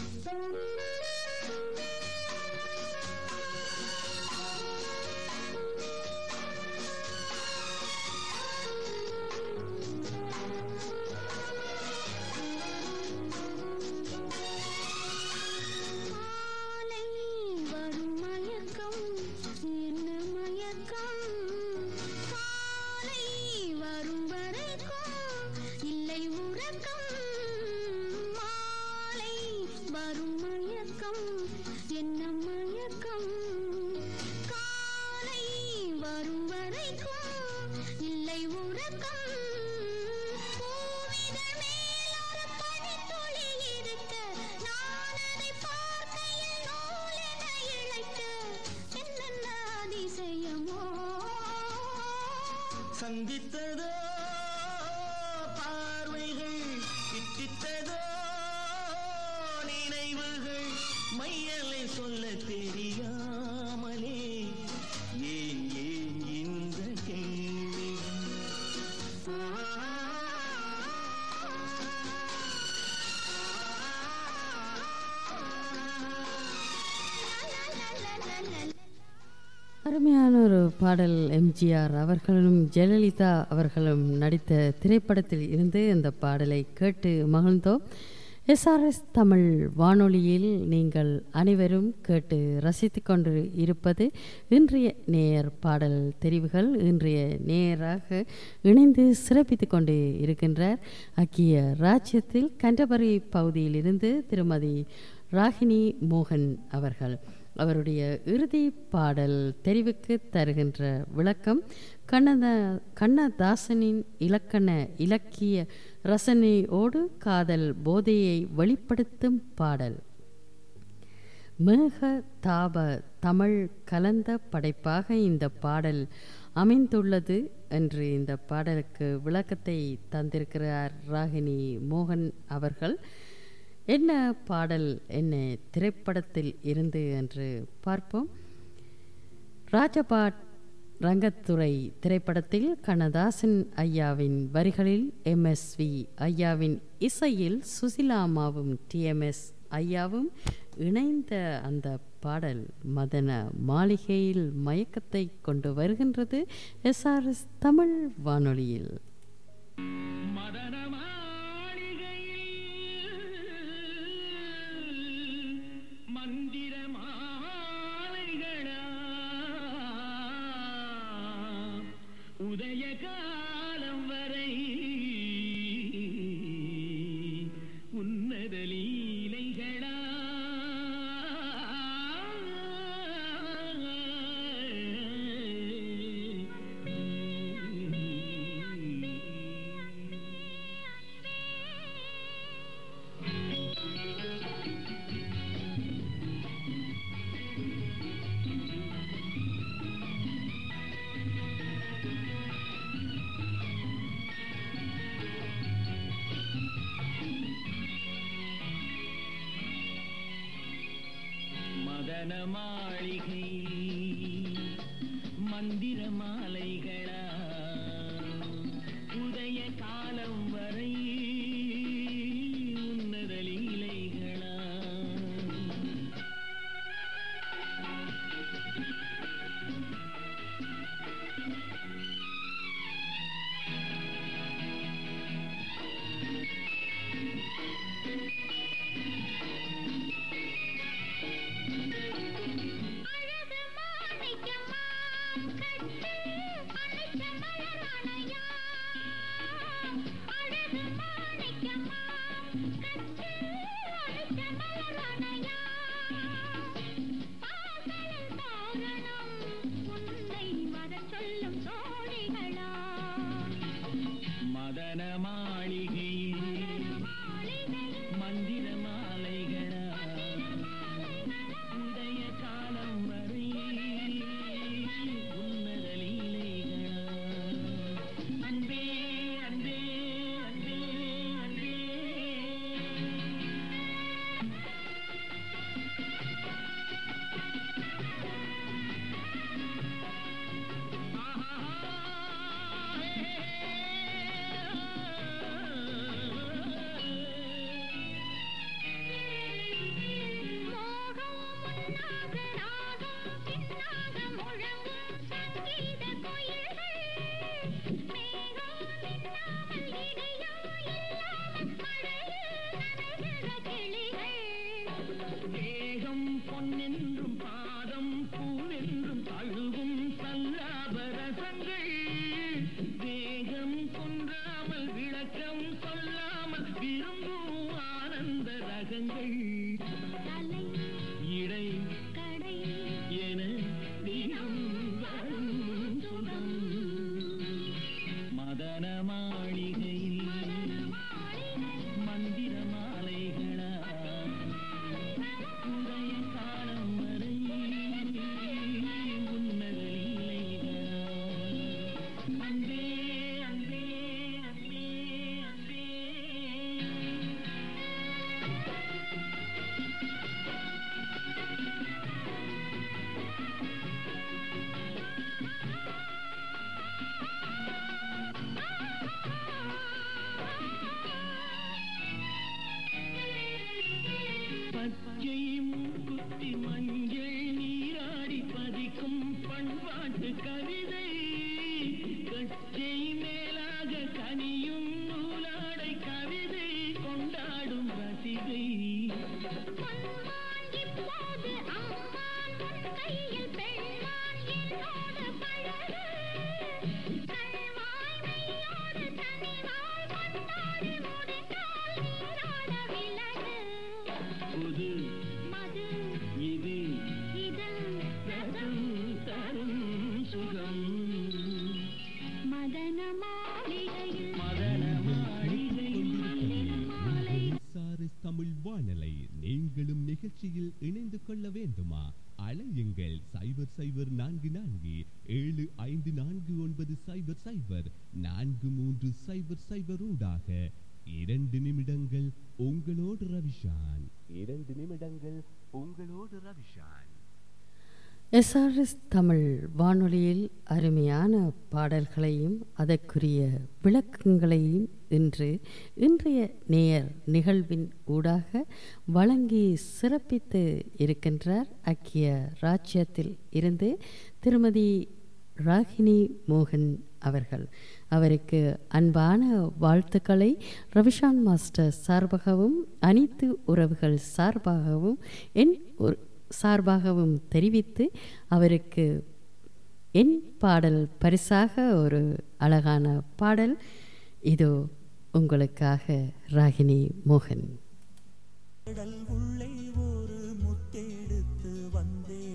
Speaker 7: சந்தித்ததோ பார்வைகள், கிட்டித்ததோ நினைவுகள், மையலை சொல்ல தெரியாமலே ஏன் ஏன் இந்த கேள்விகள்?
Speaker 1: அருமையான ஒரு பாடல். எம்ஜிஆர் அவர்களும் ஜெயலலிதா அவர்களும் நடித்த திரைப்படத்தில் இருந்து இந்த பாடலை கேட்டு மகிழ்ந்தோம். எஸ்ஆர்எஸ் தமிழ் வானொலியில் நீங்கள் அனைவரும் கேட்டு ரசித்து கொண்டு இருப்பது இன்றைய நேயர் பாடல் தெரிவுகள். இன்றைய நேயராக இணைந்து சிறப்பித்து கொண்டு இருக்கின்றார் ஐக்கிய ராஜ்யத்தில் கண்டபரி பகுதியிலிருந்து திருமதி ராகினி மோகன் அவர்கள். அவருடைய இறுதி பாடல் தெரிவுக்கு தருகின்ற விளக்கம் கண்ணதாசனின் இலக்கிய ரசனையோடு காதல் போதையை வெளிப்படுத்தும் பாடல். மேக தாப தமிழ் கலந்த படைப்பாக இந்த பாடல் அமைந்துள்ளது என்று இந்த பாடலுக்கு விளக்கத்தை தந்திருக்கிறார் ராகினி மோகன் அவர்கள். என்ன பாடல், என்ன திரைப்படத்தில் இருந்து என்று பார்ப்போம். ராஜபாட் ரங்கத்துறை திரைப்படத்தில் கண்ணதாசன் ஐயாவின் வரிகளில் MSV ஐயாவின் இசையில் சுசிலாமாவும் TMS ஐயாவும் இணைந்த அந்த பாடல் மதன மாளிகையில் மயக்கத்தை கொண்டு வருகின்றது SRS தமிழ் வானொலியில்.
Speaker 7: உதய காலம் வரை உன்னத லீலைகளா
Speaker 5: தமிழ் வானலை. நீங்களும் நிகழ்ச்சியில் இணைந்து கொள்ள வேண்டுமா? அழையுங்கள் 00744990004300 ஊடாக. 2 நிமிடங்கள் உங்களோடு ரவிஷான். 2 நிமிடங்கள் உங்களோடு ரவிஷான்.
Speaker 1: எஸ்ஆர்எஸ் தமிழ் வானொலியில் அருமையான பாடல்களையும் அதற்குரிய விளக்கங்களையும் இன்றைய நேயர் நிகழ்வின் ஊடாக வழங்கி சிறப்பித்து இருக்கின்றார் ஐக்கிய ராஜ்யத்தில் இருந்து திருமதி ராகினி மோகன் அவர்கள். அவருக்கு அன்பான வாழ்த்துக்களை ரவிஷான் மாஸ்டர் சார்பாகவும் அனைத்து உறவுகள் சார்பாகவும் தெரிவித்து அவருக்கு என் பாடல் பரிசாக ஒரு அழகான பாடல் இதோ உங்களுக்காக. ராகினி மோகன்.
Speaker 13: உள்ளே ஒரு முத்தெடுத்து வந்தே,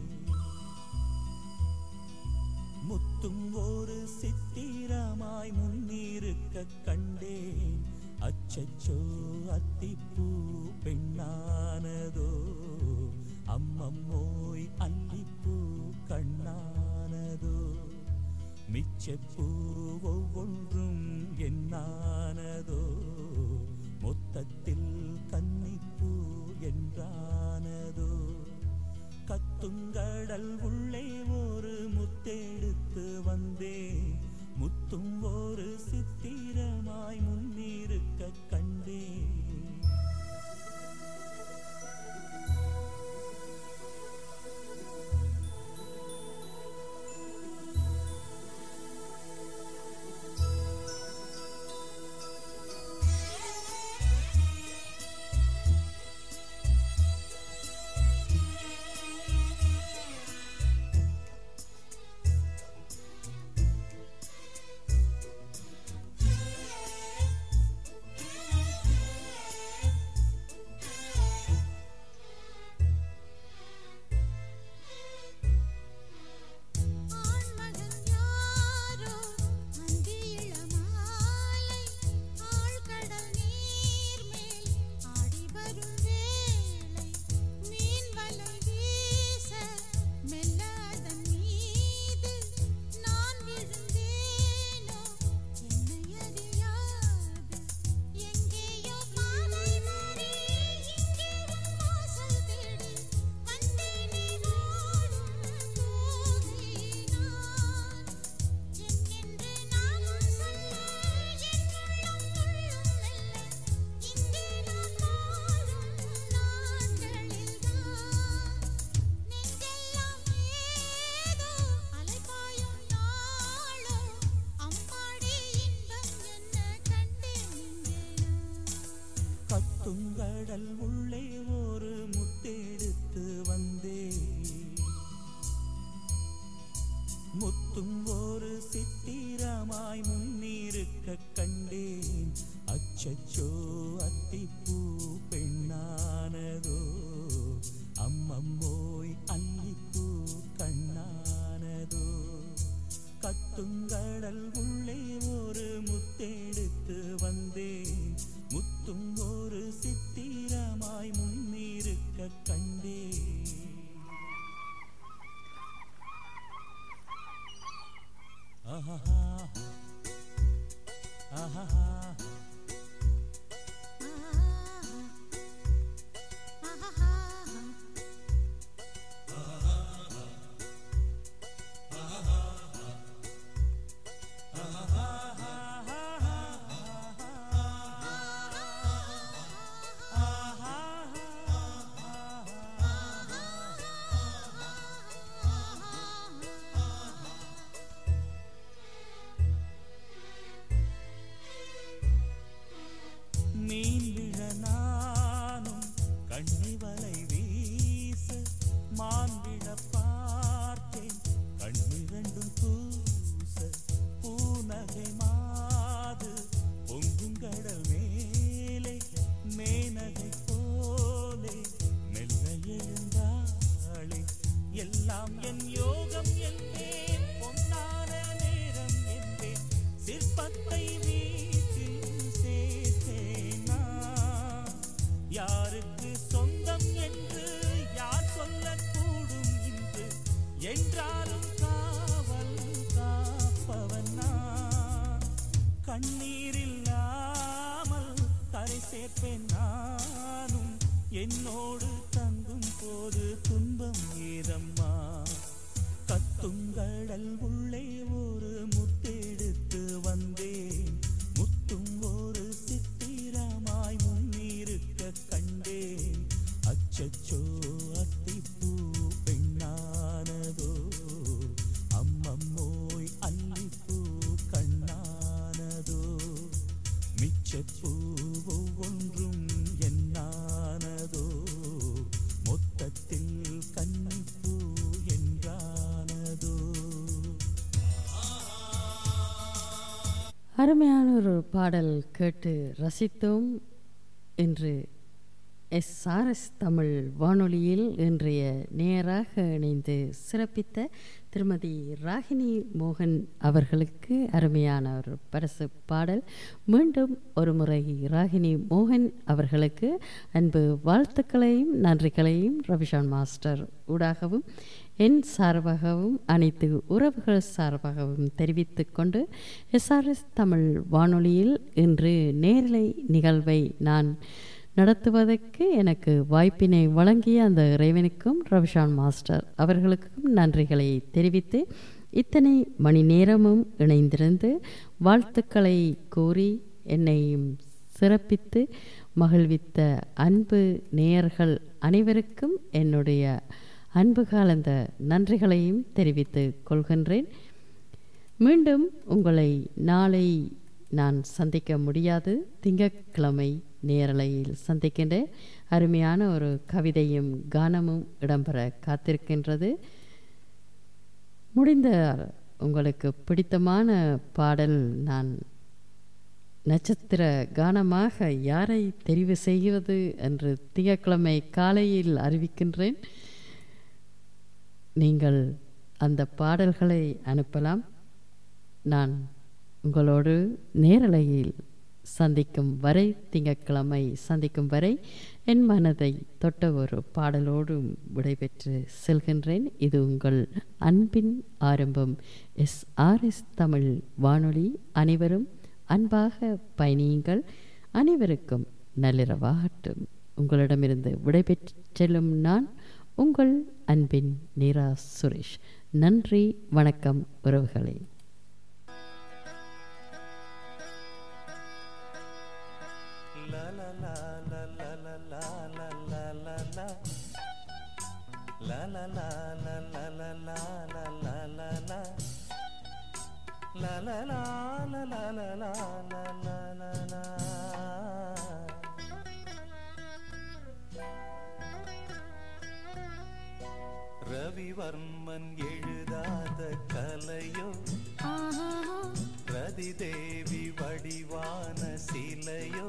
Speaker 13: முத்தும் ஒரு சித்திரமாய் முன்னிருக்க கண்டேன். அச்சச்சோ அத்திப்பூ பெண்ணானதோ, அம்மம்மோய் அல்லிப்பூ கண்ணானதோ, மிச்சப்பூ ஒவ்வொன்றும் என்னானதோ, மொத்தத்தில் கன்னிப்பூ என்றானதோ. கத்துங்கடல் உள்ளே ஒரு முத்தெடுத்து வந்தே, முத்தும் ஒரு சித்திரமாய் முன்னிருக்க கண்டே. கத்துங்கடல் உள்ளே ஒரு முத்தெடுத்து வந்தே, முத்தும் ஒரு சித்திரமாய் முன்னிருக்க கண்டேன். அச்சச்சோ அத்திப்பூ பெண்ணானதோ, அம்மம்மோய் அல்லிப்பூ கண்ணானதோ. கத்துங்கடல் உள்ளே ஒரு முத்தெடுத்து வந்தே, முத்தும் ஒரு சித்திரமாய் முன்னிருக்க கண்டே. ஆஹா ஆஹா மீன் விழ நானும் கண்ணி வலை வீச, மான் விழ பார்த்தேன் கண்ணிரண்டும் பூச, பூநகை மா
Speaker 3: கண்ணீரில்லாமல் கரை சேர்ப்பேன் நானும் என்னோடு தங்கும் போது துன்பம் ஏதம்மா கத்துங்கடல் உள்ளே ஒரு முத்தெடுத்து வந்தேன் முத்தும் ஒரு சித்திரமாய் முன்னிருக்க கண்டேன் அச்சச்சோ அத்திப்பூ பெண்ணானதோ அம்மம்மோய் அல்லிப்பூ கண்ணானதோ மிச்சப்பூ ஒவ்வொன்றும் என்னானதோ மொத்தத்தில் கன்னிப்பூ என்றானதோ.
Speaker 1: அருமையான ஒரு பாடல் கேட்டு ரசித்தோம். இன்று SRS தமிழ் வானொலியில் இன்றைய நேராக இணைந்து சிறப்பித்த திருமதி ராகினி மோகன் அவர்களுக்கு அருமையான ஒரு பரிசு பாடல். மீண்டும் ஒரு முறை ராகினி மோகன் அவர்களுக்கு அன்பு வாழ்த்துக்களையும் நன்றிகளையும் ரவிஷான் மாஸ்டர் ஊடாகவும் என் சார்பாகவும் அனைத்து உறவுகள் சார்பாகவும் தெரிவித்து கொண்டு SRS தமிழ் வானொலியில் இன்று நேரலை நிகழ்வை நான் நடத்துவதற்கு எனக்கு வாய்ப்பினை வழங்கிய அந்த இறைவனுக்கும் ரவிஷான் மாஸ்டர் அவர்களுக்கும் நன்றிகளை தெரிவித்து இத்தனை மணி நேரமும் இணைந்திருந்து வாழ்த்துக்களை கூறி என்னையும் சிறப்பித்து மகிழ்வித்த அன்பு நேயர்கள் அனைவருக்கும் என்னுடைய அன்பு கலந்த நன்றிகளையும் தெரிவித்து கொள்கின்றேன். மீண்டும் உங்களை நாளை நான் சந்திக்க முடியாது. திங்கட்கிழமை நேரலையில் சந்திக்கின்ற அருமையான ஒரு கவிதையும் கானமும் இடம்பெற காத்திருக்கின்றது. முடிந்த உங்களுக்கு பிடித்தமான பாடல் நான் நட்சத்திர கானமாக யாரை தெரிவு செய்வது என்று திங்கட்கிழமை காலையில் அறிவிக்கின்றேன். நீங்கள் அந்த பாடல்களை அனுப்பலாம். நான் உங்களோடு நேரலையில் சந்திக்கும் வரை, திங்கட்கிழமை சந்திக்கும் வரை என் மனதை தொட்ட ஒரு பாடலோடு விடைபெற்று செல்கின்றேன். இது உங்கள் அன்பின் ஆரம்பம் SRS தமிழ் வானொலி. அனைவரும் அன்பாக பயணியுங்கள். அனைவருக்கும் நள்ளிரவாகட்டும். உங்களிடமிருந்து விடைபெற்று செல்லும் நான் உங்கள் அன்பின் நீரா சுரேஷ். நன்றி, வணக்கம் உறவுகளே.
Speaker 3: ரவிவர்மன் எழுதாத கலையோ, ரதிதேவி வடிவான சிலையோ,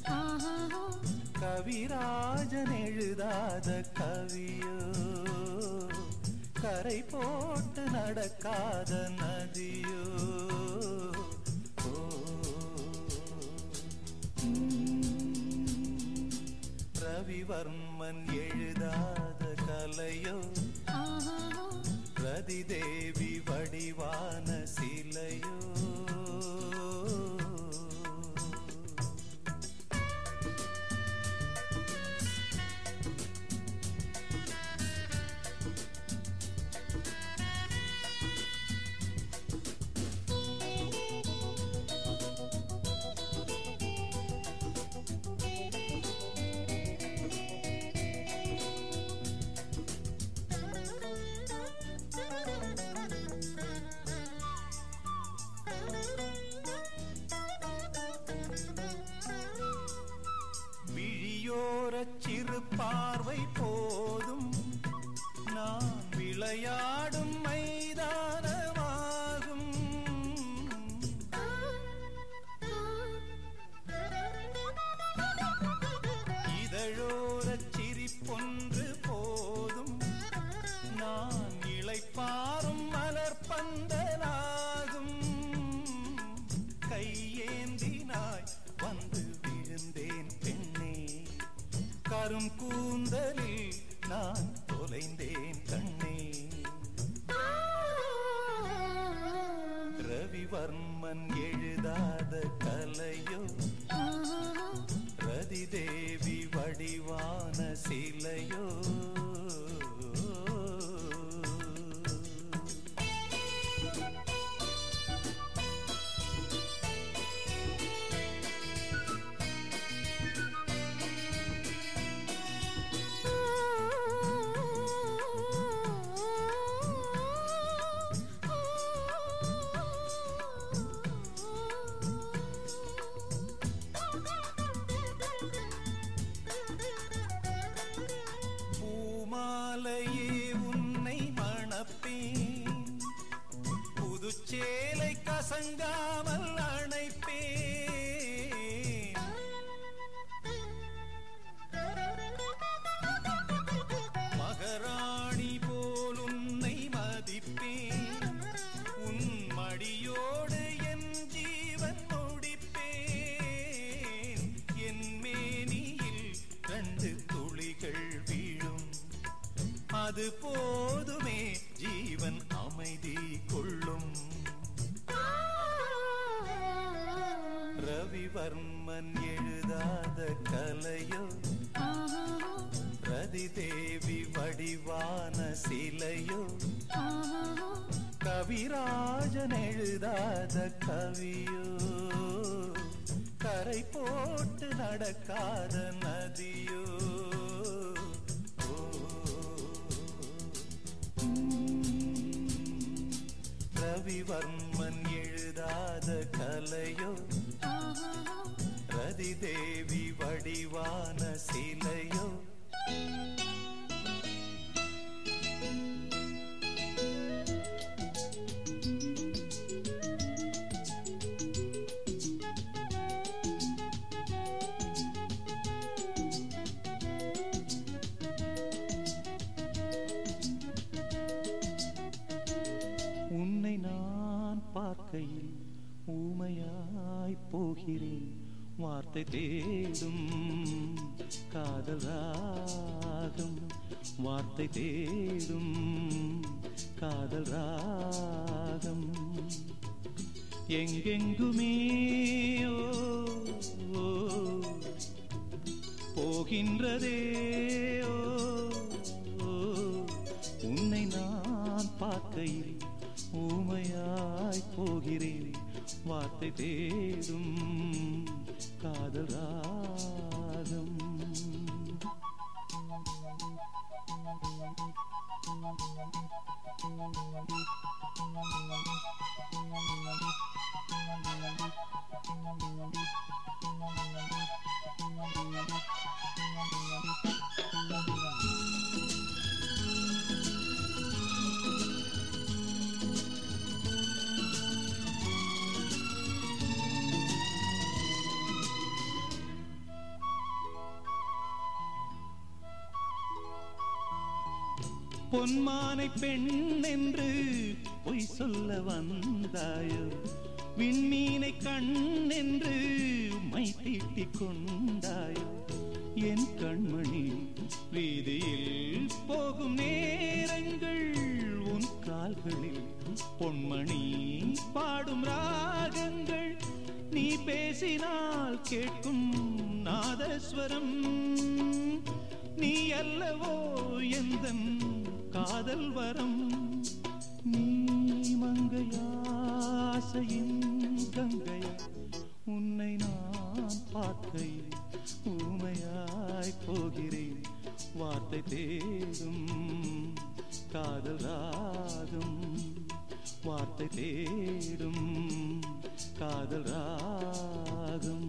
Speaker 3: கவிராஜன் எழுதாத கவியோ, கரை போட்டு நடக்காத நதியோ. ரவிவர்மன் எழுதாத கலையோ, ரதிதேவி வடிவான சிலையோ. சிறு பார்வை போதும் நான் விளையாடும் மைதானமாகும். இதழோர சிரிப்பொன்று போதும் நான் இளைப்பாறும் மலர்பந்தலாகும். கையேந்தினாய் வந்து விழுந்தேன் பெண்ணே, கரும் கூந்தலில் நான் தொலைந்தேன் கண்ணே. ரவிவர்ம ரவிவர்மன் எழுதாத கலையோ ரதி தேவி வடிவான சிலையோ சேலை கசங்காமல் அணைப்பேன் மகராணி போல் உன்னை மதிப்பேன் உன் மடியோடு என் ஜீவன் முடிப்பேன் என் மேனியில் 2 துளிகள் வீழும் அது போதுமே ஜீவன் அமைதி கொள்ளும் ரவிவர்மன் எழுதாத கலையோ ரதி தேவி வடிவான சிலையோ கவிராஜன் எழுதாத கவியோ கரை போட்டு நடக்காத நதியோ ரவிவர்மன் எழுதாத கலையோ ரதி தேவி வடிவான சிலையோ உன்னை நான் பார்க்கையில் ஊமையாய் போகிறேன் வார்த்தை தேடும் காதல் ராகம் வார்த்தை தேடும் காதல் ராகம் எங்கெங்குமே ஓ போகின்றதே ஓ உன்னை நான் பார்க்கையில் ஊமையாய் போகிறேன் வார்த்தை தேடும் காதல் ராகம் பொன்மானை பெண் என்று பொய் சொல்ல வந்தாயோ விண்மீனை கண் என்று மை தீட்டிக் கொண்டாயோ என் கண்மணி வீதியில் போகும் நேரங்கள் உன் கால்களில் பொன்மணி பாடும் ராகங்கள் நீ பேசினால் கேட்கும் நாதஸ்வரம் நீ அல்லவோ எந்தன் காதல் வரம் நீ மங்கையாசையின் கங்கை உன்னை நான் பார்க்கையில் ஊமையாய் போகிறேன் வார்த்தை தேடும் காதல் ராகம் வார்த்தை தேடும் காதல் ராகம்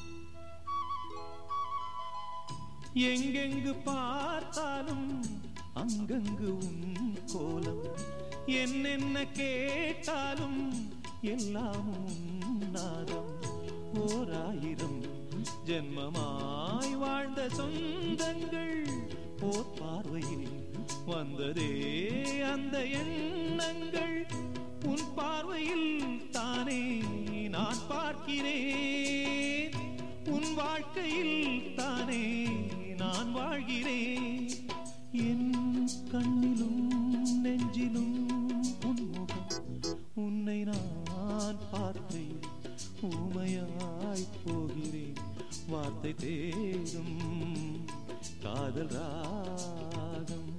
Speaker 3: எங்கெங்கு பார்த்தாலும் அங்கங்கு உன் கோலம் என்னென்ன கேட்டாலும் எல்லாம் உன் நாதம் ஓராயிரம் ஜென்மமாய் வாழ்ந்த சொந்தங்கள் ஓர் பார்வையில் வந்ததே அந்த எண்ணங்கள் உன் பார்வையில் தானே நான் பார்க்கிறேன் உன் வாழ்க்கையில் தானே நான் வாழ்கிறேன் என் கண்ணிலும் நெஞ்சிலும் உன் முகம் உன்னை நான் பார்க்கையில் ஊமையாய் போகிறேன் வார்த்தை தேடும் காதல் ராகம்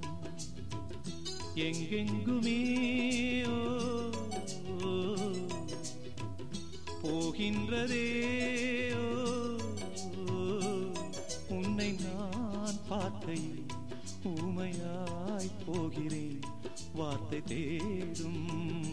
Speaker 3: எங்கெங்குமே போகின்றதே உன்னை நான் பார்க்கையில் ஊமையாய் போகிறேன் வார்த்தை தேடும்